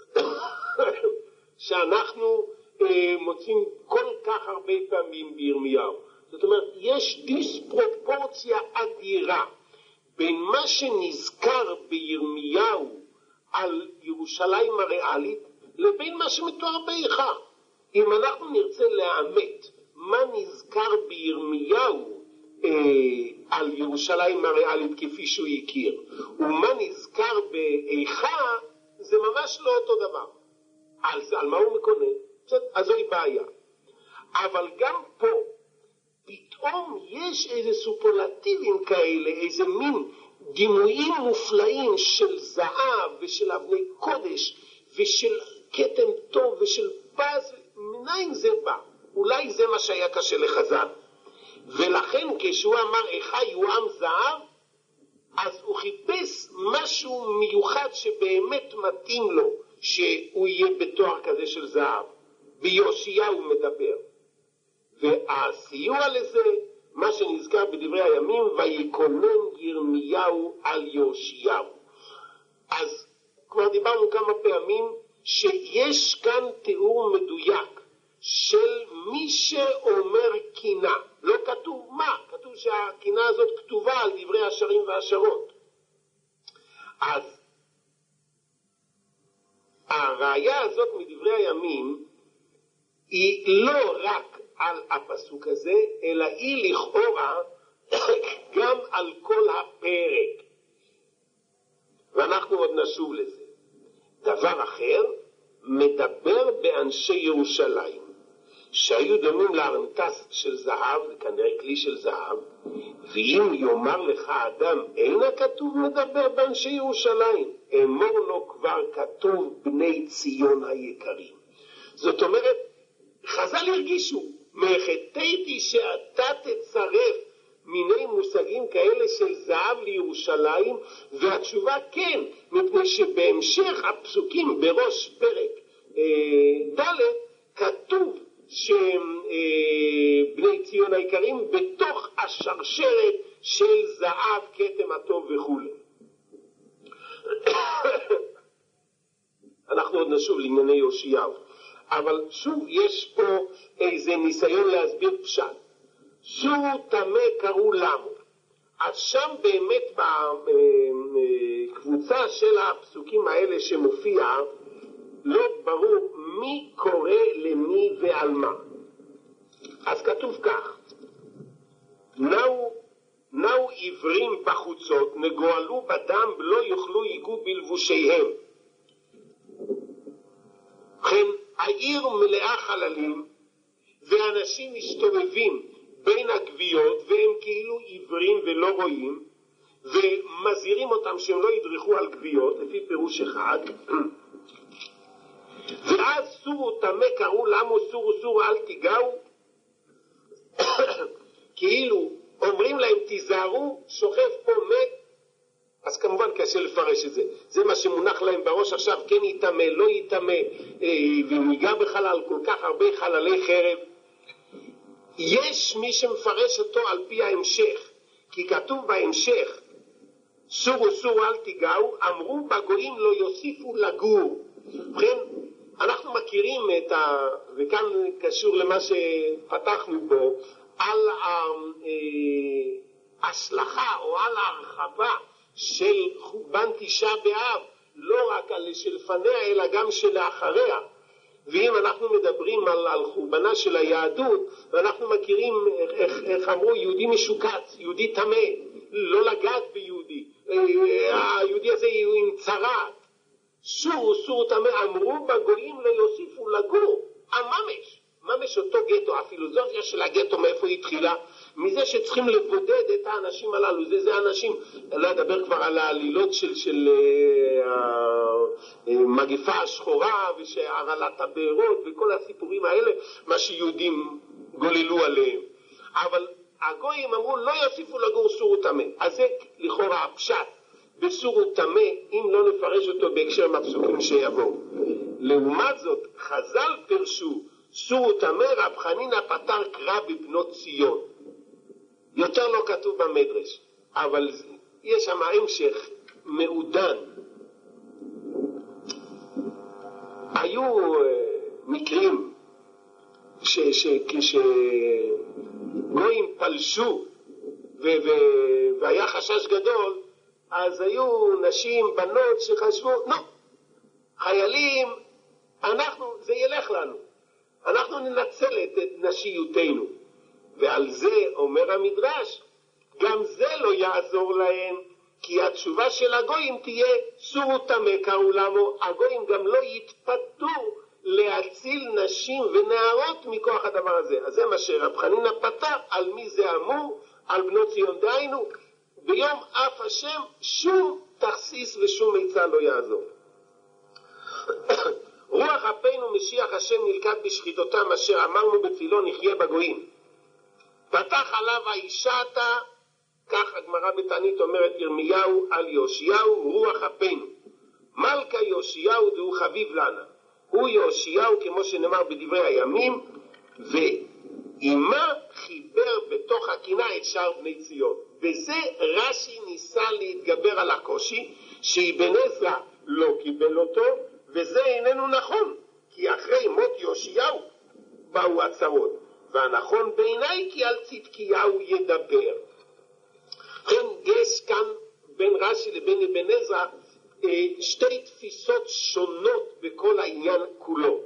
שאנחנו אה, מוצאים כל כך הרבה פעמים בירמיהו. זאת אומרת, יש דיספרופורציה אדירה בין מה שנזכר בירמיהו על ירושלים הריאלית לבין מה שמתואר באיכה. אם אנחנו נרצה לאמת מה נזכר בירמיהו אה, על ירושלים הריאלית כפי שהוא הכיר ומה נזכר באיכה, זה ממש לא אותו דבר. על, על מה הוא מקונן? אז זוהי בעיה. אבל גם פה פתאום יש איזה סופרלטיבים כאלה, איזה מין דימויים מופלאים של זהב ושל אבני קודש ושל כתם טוב ושל פז. מניין זה בא? אולי זה מה שהיה קשה לחז"ל. ולכן כשהוא אמר איכה יהיו עם זהב, אז הוא חיפש משהו מיוחד שבאמת מתאים לו שהוא יהיה בתואר כזה של זהב. ביושיהו הוא מדבר, והסיוע לזה מה שנזכר בדברי הימים, ויקונן ירמיהו על יושיהו. אז כבר דיברנו כמה פעמים שיש כאן תיאור מדויק של מי שאומר קינה. לא כתוב מה, כתוב שהקינה הזאת כתובה על דברי השרים והשרות. אז הראיה הזאת מדברי הימים היא לא רק על הפסוק הזה, אלא היא לכאורה גם על כל הפרק. ואנחנו עוד נשוב לזה. דבר אחר, מדבר באנשי ירושלים, שהיו דומים לארנטס של זהב, וכנראה כלי של זהב, ואם יאמר לך אדם, אין הכתוב מדבר באנשי ירושלים, אמור לו כבר כתוב בני ציון היקרים. זאת אומרת, חז"ל הרגישו, מחטאתי שאתה תצרף מיני מושגים כאלה של זהב לירושלים, והתשובה כן, מפני שבהמשך הפסוקים בראש פרק אה, ד' כתוב שבני ציון היקרים בתוך השרשרת של זהב, כתם הטוב וכו'. אנחנו עוד נשוב לענייני יאשיהו, אבל שוב יש פה איזה ניסיון להסביר פשט. סורו טמא קראו למו. אז שם באמת בקבוצה של הפסוקים האלה שמופיע לא ברור מי קורא למי ועל מה. אז כתוב כך, נאו, נאו עיוורים בחוצות, נגועלו בדם, לא יוכלו ייגעו בלבושיהם. כן, העיר מלאה חללים, ואנשים מסתובבים בין הגוויות, והם כאילו עיוורים ולא רואים, ומזהירים אותם שהם לא ידרכו על גוויות, לפי פירוש אחד. ואז סורו טמא קראו למו, סורו סורו אל תיגעו, כאילו אומרים להם תיזהרו, שוכב פה מת, אז כמובן קשה לפרש את זה. זה מה שמונח להם בראש עכשיו, כן יתאמה, לא יתאמה, והוא ייגע בחלל, כל כך הרבה חללי חרב. יש מי שמפרש אותו על פי ההמשך, כי כתוב בהמשך, סורו סורו אל תיגעו, אמרו בגויים לא יוסיפו לגור. ובכן, אנחנו מכירים את ה... וכאן קשור למה שפתחנו בו, על ההשלכה או על ההרחבה של חורבן תשעה באב, לא רק על שלפניה אלא גם שלאחריה. ואם אנחנו מדברים על, על חורבנה של היהדות, ואנחנו מכירים איך, איך אמרו יהודי משוקץ, יהודי טמא, לא לגעת ביהודי, היהודי הזה הוא עם צרת, סורו סורו טמא, אמרו בגויים לא יוסיפו לגור, הממש, ממש אותו גטו, הפילוסופיה של הגטו מאיפה היא התחילה, מזה שצריכים לבודד את האנשים הללו, זה, זה אנשים, לא אדבר כבר על העלילות של, של המגפה השחורה ושהרעלת הבארות וכל הסיפורים האלה, מה שיהודים גוללו עליהם. אבל הגויים אמרו לא יוסיפו לגור סורו טמא, אז זה לכאורה הפשט בסורו טמא, אם לא נפרש אותו בהקשר מהפסוקים שיבואו. לעומת זאת חז"ל פרשו סורו טמא, רב חנינא פטר קרא בבנות ציון. יותר לא כתוב במדרש, אבל יש שם המשך מעודן. היו מקרים שכשגויים פלשו והיה חשש גדול, אז היו נשים, בנות שחשבו, נו, חיילים, אנחנו, זה ילך לנו, אנחנו ננצל את נשיותנו. ועל זה אומר המדרש, גם זה לא יעזור להם, כי התשובה של הגויים תהיה סורו טמא קראו למו, הגויים גם לא יתפתו להציל נשים ונערות מכוח הדבר הזה. אז זה מה שרב חנינא פתר, על מי זה אמור? על בנות ציון. דהיינו, ביום אף השם שום תכסיס ושום מיצה לא יעזור. רוח אפינו משיח השם נלכד בשחיתותם אשר אמרנו בתפילו נחיה בגויים. פתח עליו הישעת, כך הגמרא בתענית אומרת ירמיהו על יאשיהו, רוח אפינו. מלכה יאשיהו דהוא חביב לנה. הוא יאשיהו כמו שנאמר בדברי הימים, ואימה חיבר בתוך הקינה את שאר בני ציון. וזה רש"י ניסה להתגבר על הקושי, שאבן עזרא לא קיבל אותו, וזה איננו נכון, כי אחרי מות יאשיהו באו הצרות. והנכון בעיניי כי על צדקיהו ידבר. כן, יש כאן בין רש"י לבין אבן עזרא שתי תפיסות שונות בכל העניין כולו.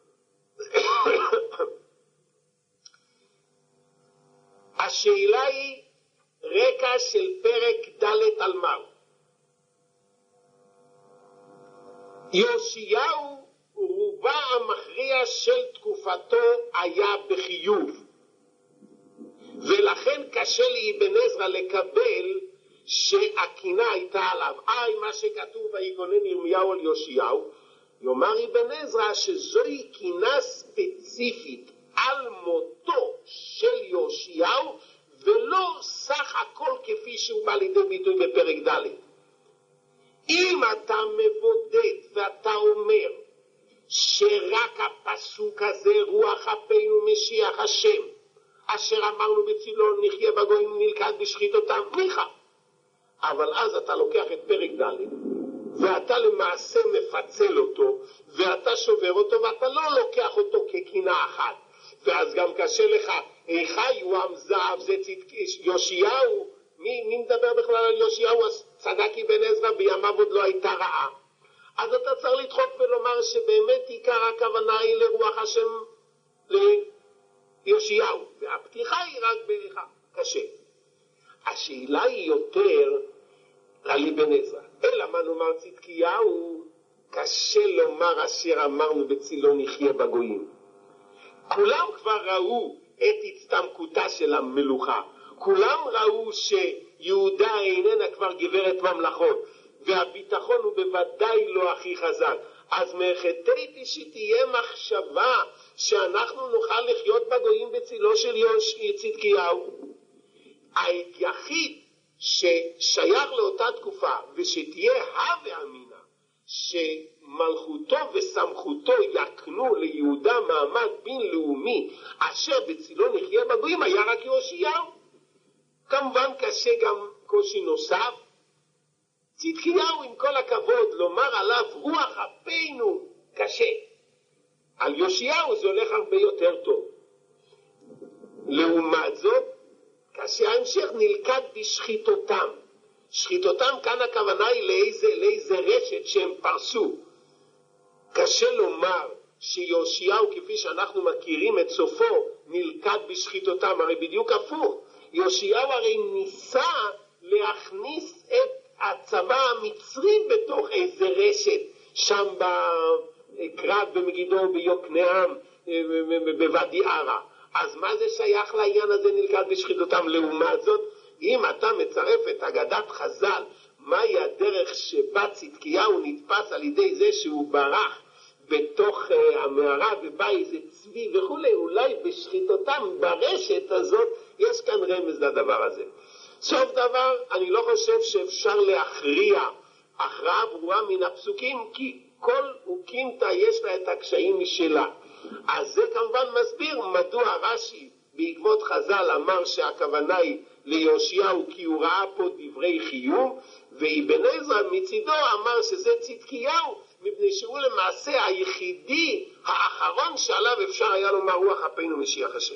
השאלה היא רקע של פרק ד' על מהו. יאשיהו רובה המכריע של תקופתו היה בחיוב, ולכן קשה לאבן עזרא לקבל שהקינה הייתה עליו. אי מה שכתוב ויגונן ירמיהו על יאשיהו, יאמר אבן עזרא שזוהי קינה ספציפית על מותו של יאשיהו, ולא סך הכל כפי שהוא בא לידי ביטוי בפרק ד'. אם אתה מבודד ואתה אומר שרק הפסוק הזה רוח אפינו משיח השם אשר אמרנו בצילון נחיה בגויים נלכד בשחיתותם, ניחא. אבל אז אתה לוקח את פרק ד' ואתה למעשה מפצל אותו ואתה שובר אותו ואתה לא לוקח אותו כקינה אחת, ואז גם קשה לך איכה יואם זהב זה צדק יאשיהו. מי, מי מדבר בכלל על יאשיהו? אז צדק אבן עזרא בימיו עוד לא הייתה רעה. אז אתה צריך לדחוק ולומר שבאמת עיקר הכוונה היא לרוח השם ליאשיהו, והפתיחה היא רק בריחה. קשה. השאלה היא יותר על אבן עזרא. אלא מה נאמר צדקיהו? קשה לומר אשר אמרנו בצילון נחיה בגויים. כולם כבר ראו את הצטמקותה של המלוכה, כולם ראו שיהודה איננה כבר גברת ממלכות, והביטחון הוא בוודאי לא הכי חזק. אז מחטאתי שתהיה מחשבה שאנחנו נוכל לחיות בגויים בצילו של צדקיהו. היחיד ששייך לאותה תקופה, ושתהיה הווה אמינה, שמלכותו וסמכותו יקנו ליהודה מעמד בינלאומי, אשר בצילו נחיה בגויים, היה רק יאשיהו. כמובן קשה גם קושי נוסף, צדקיהו עם כל הכבוד לומר עליו רוח אפינו קשה, על יאשיהו זה הולך הרבה יותר טוב. לעומת זאת, כאשר ההמשך נלכד בשחיתותם, שחיתותם כאן הכוונה היא לאיזה, לאיזה רשת שהם פרסו. קשה לומר שיאשיהו כפי שאנחנו מכירים את סופו נלכד בשחיתותם, הרי בדיוק הפוך. יאשיהו הרי ניסה להכניס את הצבא המצרי בתוך איזה רשת, שם בקרב במגידו ביוקנעם בוואדי ערה. אז מה זה שייך לעניין הזה נלכד בשחיתותם? לעומת זאת, אם אתה מצרף את אגדת חז"ל, מהי הדרך שבה צדקיהו נתפס על ידי זה שהוא ברח בתוך uh, המערה ובא איזה צבי וכולי, אולי בשחיתותם ברשת הזאת יש כאן רמז לדבר הזה. סוף דבר, אני לא חושב שאפשר להכריע הכרעה ברורה מן הפסוקים, כי כל אוקימתא יש לה את הקשיים משלה. אז זה כמובן מסביר מדוע רש"י בעקבות חז"ל אמר שהכוונה היא ליאשיהו כי הוא ראה פה דברי חיוב, ואבן עזרא מצידו אמר שזה צדקיהו, מפני שהוא למעשה היחידי האחרון שעליו אפשר היה לומר רוח אפינו משיח השם.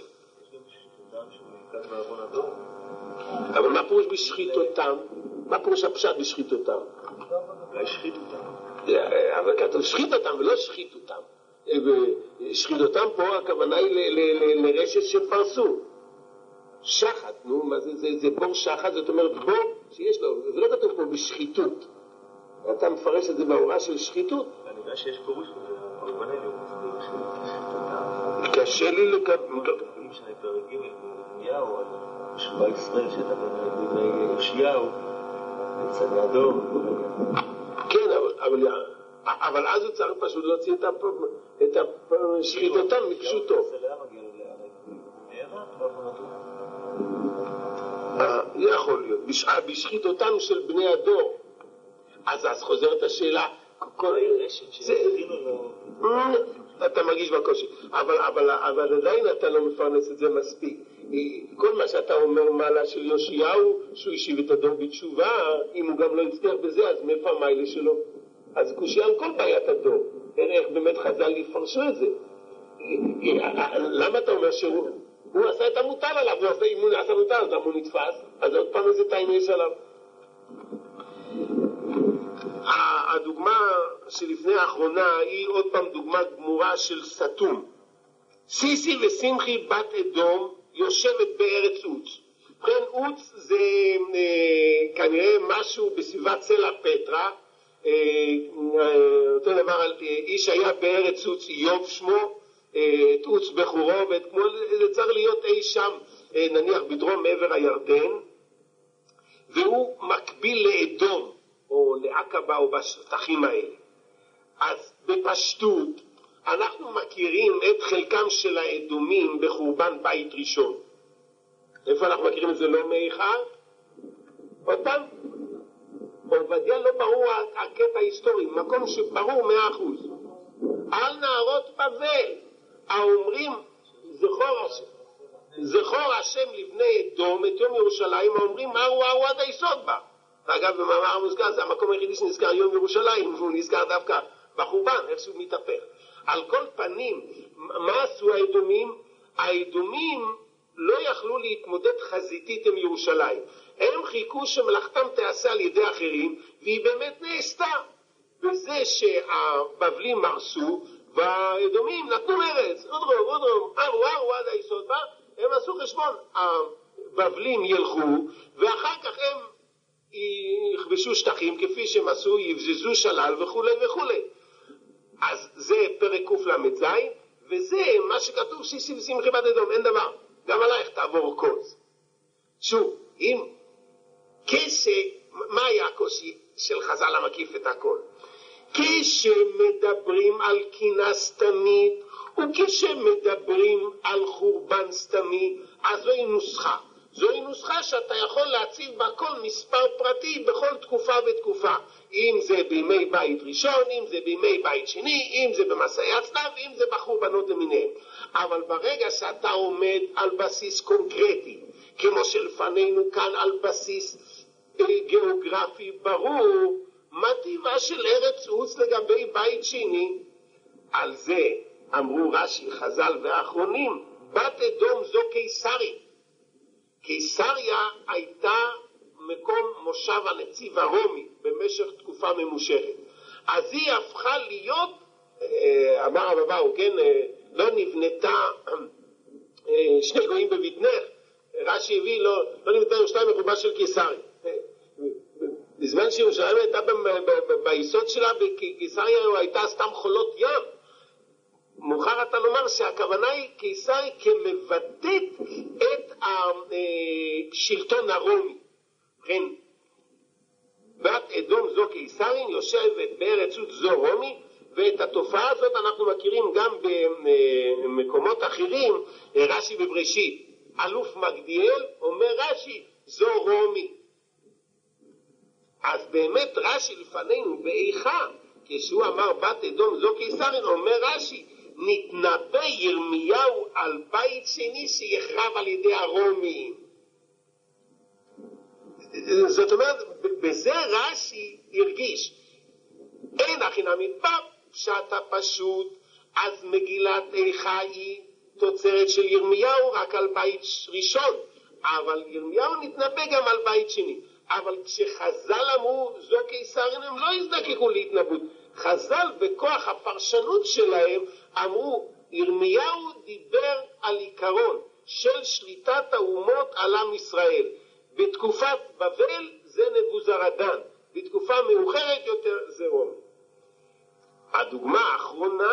אבל מה פירוש בשחיתותם? מה פירוש הפשט בשחיתותם? אולי שחית אותם. אבל כתוב שחית אותם ולא שחית אותם. שחית אותם פה הכוונה היא לרשת שפרסו. שחת, נו, מה זה? זה, זה בור שחת, זאת אומרת בור שיש לו, זה לא כתוב פה בשחיתות. אתה מפרש את זה בהוראה של שחיתות. אני יודע שיש פירוש כזה, אבל בנאלי הוא מסביר. קשה לי לקבל. אם שאני פרק ג' בירמיהו, על שבע ישראל, שאתה בדברי יאשיהו, מצד ידו. כן, אבל, אבל, אבל אז הוא צריך פשוט להוציא את השחיתותם מפשוטו. זה לא מגיע לעבר, לא יכול להיות, בשחיתותם של בני הדור. אז אז חוזרת השאלה, אתה מרגיש בקושי, אבל, אבל, אבל עדיין אתה לא מפרנס את זה מספיק. כל מה שאתה אומר מעלה של יאשיהו, שהוא השיב את הדור בתשובה, אם הוא גם לא יצטרך בזה, אז מאיפה המיילה שלו? אז קושי על כל בעיית הדור. איך באמת חז"ל לפרשו את זה? למה אתה אומר שהוא הוא עשה את המוטל עליו? הוא עשה, אם הוא עשה מוטל, אז הוא נתפס, אז עוד פעם איזה טעים יש עליו. הדוגמה שלפני האחרונה היא עוד פעם דוגמה גמורה של סתום. סיסי ושמחי בת אדום יושבת בארץ עוץ. ובכן עוץ זה אה, כנראה משהו בסביבת סלע פטרה. אה, אה, אותו דבר על אה, איש היה בארץ עוץ איוב שמו, אה, את עוץ בחורו, ואת כמו זה צריך להיות אי שם אה, נניח בדרום מעבר הירדן, והוא מקביל לאדום או לעקבה או בשטחים האלה. אז בפשטות אנחנו מכירים את חלקם של האדומים בחורבן בית ראשון. איפה אנחנו מכירים את זה? לא מאיחר? עוד פעם, עובדיה לא ברור הקטע ההיסטורי, מקום שברור מאה אחוז. על נהרות בבל האומרים זכור השם, זכור השם לבני אדום את יום ירושלים, האומרים מרו ארו עד היסוד בה. ואגב במאמר מוזכר זה המקום היחידי שנזכר יום ירושלים, והוא נזכר דווקא בחורבן, איך שהוא מתהפך. על כל פנים, מה עשו האדומים? האדומים לא יכלו להתמודד חזיתית עם ירושלים. הם חיכו שמלאכתם תעשה על ידי אחרים, והיא באמת נעשתה. בזה שהבבלים מרסו, והאדומים נתנו ארץ, עוד רוב, עוד רוב, ארו ארו עד היסוד בה, הם עשו חשבון. הבבלים ילכו, ואחר כך הם יכבשו שטחים כפי שהם עשו, יבזזו שלל וכו' וכו'. אז זה פרק קוף למד זין, וזה מה שכתוב שיסי ושמחי בת אדום, אין דבר. גם עלייך תעבור קוז. שוב, אם כש... מה היה הקושי של חז"ל המקיף את הכל? כשמדברים על קינה סתמית, וכשמדברים על חורבן סתמי, אז זוהי נוסחה. זוהי נוסחה שאתה יכול להציב בה כל מספר פרטי בכל תקופה ותקופה. אם זה בימי בית ראשון, אם זה בימי בית שני, אם זה במסעי הצלב, אם זה בחורבנות למיניהם. אבל ברגע שאתה עומד על בסיס קונקרטי, כמו שלפנינו כאן על בסיס גיאוגרפי ברור, מה טבעה של ארץ עוץ לגבי בית שני? על זה אמרו רש"י, חז"ל ואחרונים, בת אדום זו קיסרית. קיסריה הייתה מקום מושב הנציב הרומי במשך תקופה ממושכת. אז היא הפכה להיות, אמר הבבאו, כן, לא נבנתה שני גויים בבטנך, רש"י הביא, לא, לא נבנתה ירושלים מחובה של קיסריה. בזמן שירושלים הייתה ביסוד שלה, קיסריה הייתה סתם חולות ים. מאוחר אתה לומר שהכוונה היא קיסריה כמבטאת את השלטון הרומי. כן, בת אדום זו קיסריה יושבת בארץ עוץ זו רומי, ואת התופעה הזאת אנחנו מכירים גם במקומות אחרים. רש"י בבראשית, אלוף מגדיאל, אומר רש"י זו רומי. אז באמת רש"י לפנינו באיכה, כשהוא אמר בת אדום זו קיסריה, אומר רש"י נתנבא ירמיהו על בית שני שיחרב על ידי הרומיים. זאת אומרת, בזה רש"י הרגיש אין הכינה מדבר שאתה פשוט. אז מגילת איכה היא תוצרת של ירמיהו רק על בית ראשון, אבל ירמיהו נתנבא גם על בית שני. אבל כשחז"ל אמרו זו קיסריה, הם לא הזדקקו להתנבאות. חז"ל בכוח הפרשנות שלהם אמרו ירמיהו דיבר על עיקרון של שליטת האומות על עם ישראל. בתקופת בבל זה נבוזרדן, בתקופה מאוחרת יותר זה רומי. הדוגמה האחרונה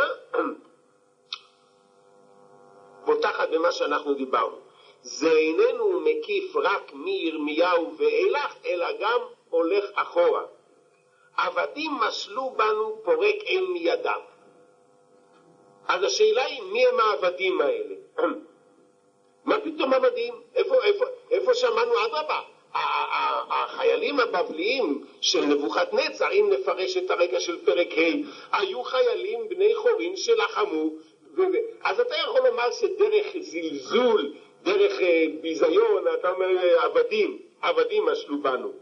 פותחת במה שאנחנו דיברנו. זה איננו מקיף רק מירמיהו ואילך, אלא גם הולך אחורה. עבדים משלו בנו פורק אין מידם. אז השאלה היא מי הם העבדים האלה? מה פתאום עבדים? איפה, איפה, איפה שמענו אדרבה? החיילים הבבליים של נבוכדנצר, אם נפרש את הרקע של פרק ה', היו חיילים בני חורין שלחמו, אז אתה יכול לומר שדרך זלזול, דרך ביזיון, אתה אומר עבדים, עבדים משלו בנו.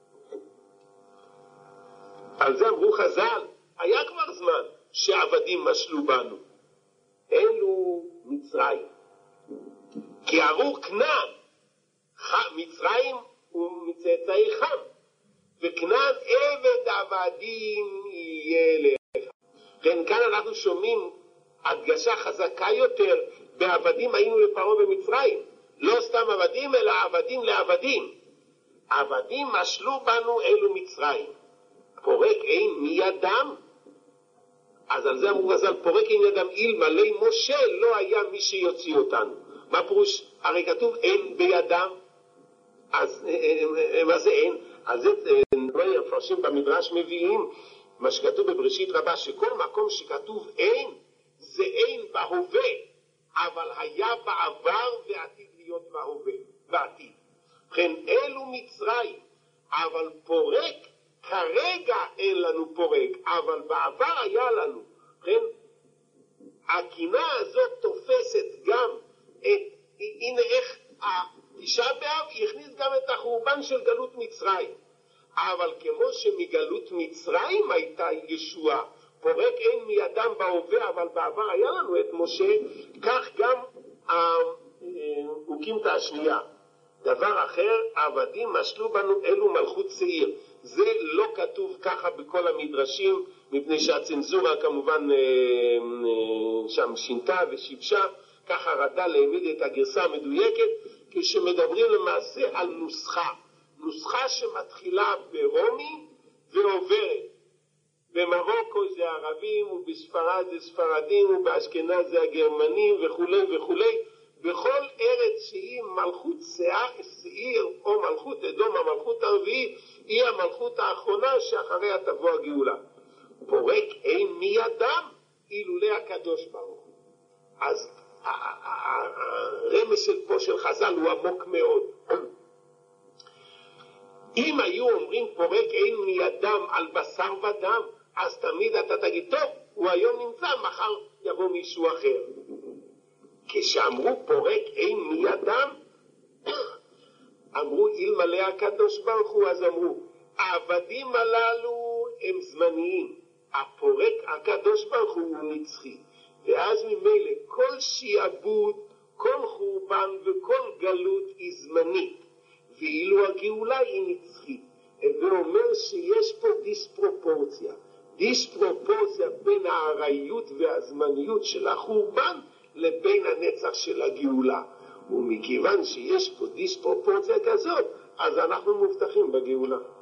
על זה אמרו חז"ל, היה כבר זמן שעבדים משלו בנו. אלו מצרים. כי ארור כנען, מצרים הוא מצאצאי חם, וכנען עבד עבדים יהיה לך. כן, כאן אנחנו שומעים הדגשה חזקה יותר, בעבדים היינו לפרעה במצרים. לא סתם עבדים, אלא עבדים לעבדים. עבדים משלו בנו אלו מצרים. פורק אין מידם. אז על זה אמרו חז"ל, פורק אין ידם אלמלא משה לא היה מי שיוציא אותנו. מה פירוש? הרי כתוב אין בידם. אז מה זה אין? אז זה המפרשים במדרש מביאים מה שכתוב בבראשית רבה, שכל מקום שכתוב אין זה אין בהווה, אבל היה בעבר ועתיד להיות בהווה בעתיד. כן, אלו מצרים, אבל פורק כרגע אין לנו פורק, אבל בעבר היה לנו. כן, הקינה הזאת תופסת גם את, הנה איך התשעה באב יכניס גם את החורבן של גלות מצרים. אבל כמו שמגלות מצרים הייתה ישועה, פורק אין מידם בהווה, אבל בעבר היה לנו את משה, כך גם הוקים השנייה. דבר אחר, עבדים משלו בנו אלו מלכות שעיר. זה לא כתוב ככה בכל המדרשים, מפני שהצנזורה כמובן שם שינתה ושיבשה, ככה רדה להעמיד את הגרסה המדויקת, כשמדברים למעשה על נוסחה. נוסחה שמתחילה ברומי ועוברת. במרוקו זה ערבים, ובספרד זה ספרדים, ובאשכנז זה הגרמנים וכולי וכולי. בכל ארץ שהיא מלכות שעיר או מלכות אדום, המלכות הרביעית, היא המלכות האחרונה שאחריה תבוא הגאולה. פורק אין מידם אילולי הקדוש ברוך הוא. אז הרמז של פה של חז"ל הוא עמוק מאוד. אם היו אומרים פורק אין מידם על בשר ודם, אז תמיד אתה תגיד, טוב, הוא היום נמצא, מחר יבוא מישהו אחר. כשאמרו פורק אין מידם, אמרו אלמלא הקדוש ברוך הוא, אז אמרו, העבדים הללו הם זמניים, הפורק הקדוש ברוך הוא נצחי. ואז ממילא כל שיעבוד, כל חורבן וכל גלות היא זמנית, ואילו הגאולה היא נצחית. ואומר שיש פה דיספרופורציה, דיספרופורציה בין הארעיות והזמניות של החורבן לבין הנצח של הגאולה. ומכיוון שיש פה דיספרופורציה כזאת, אז אנחנו מובטחים בגאולה.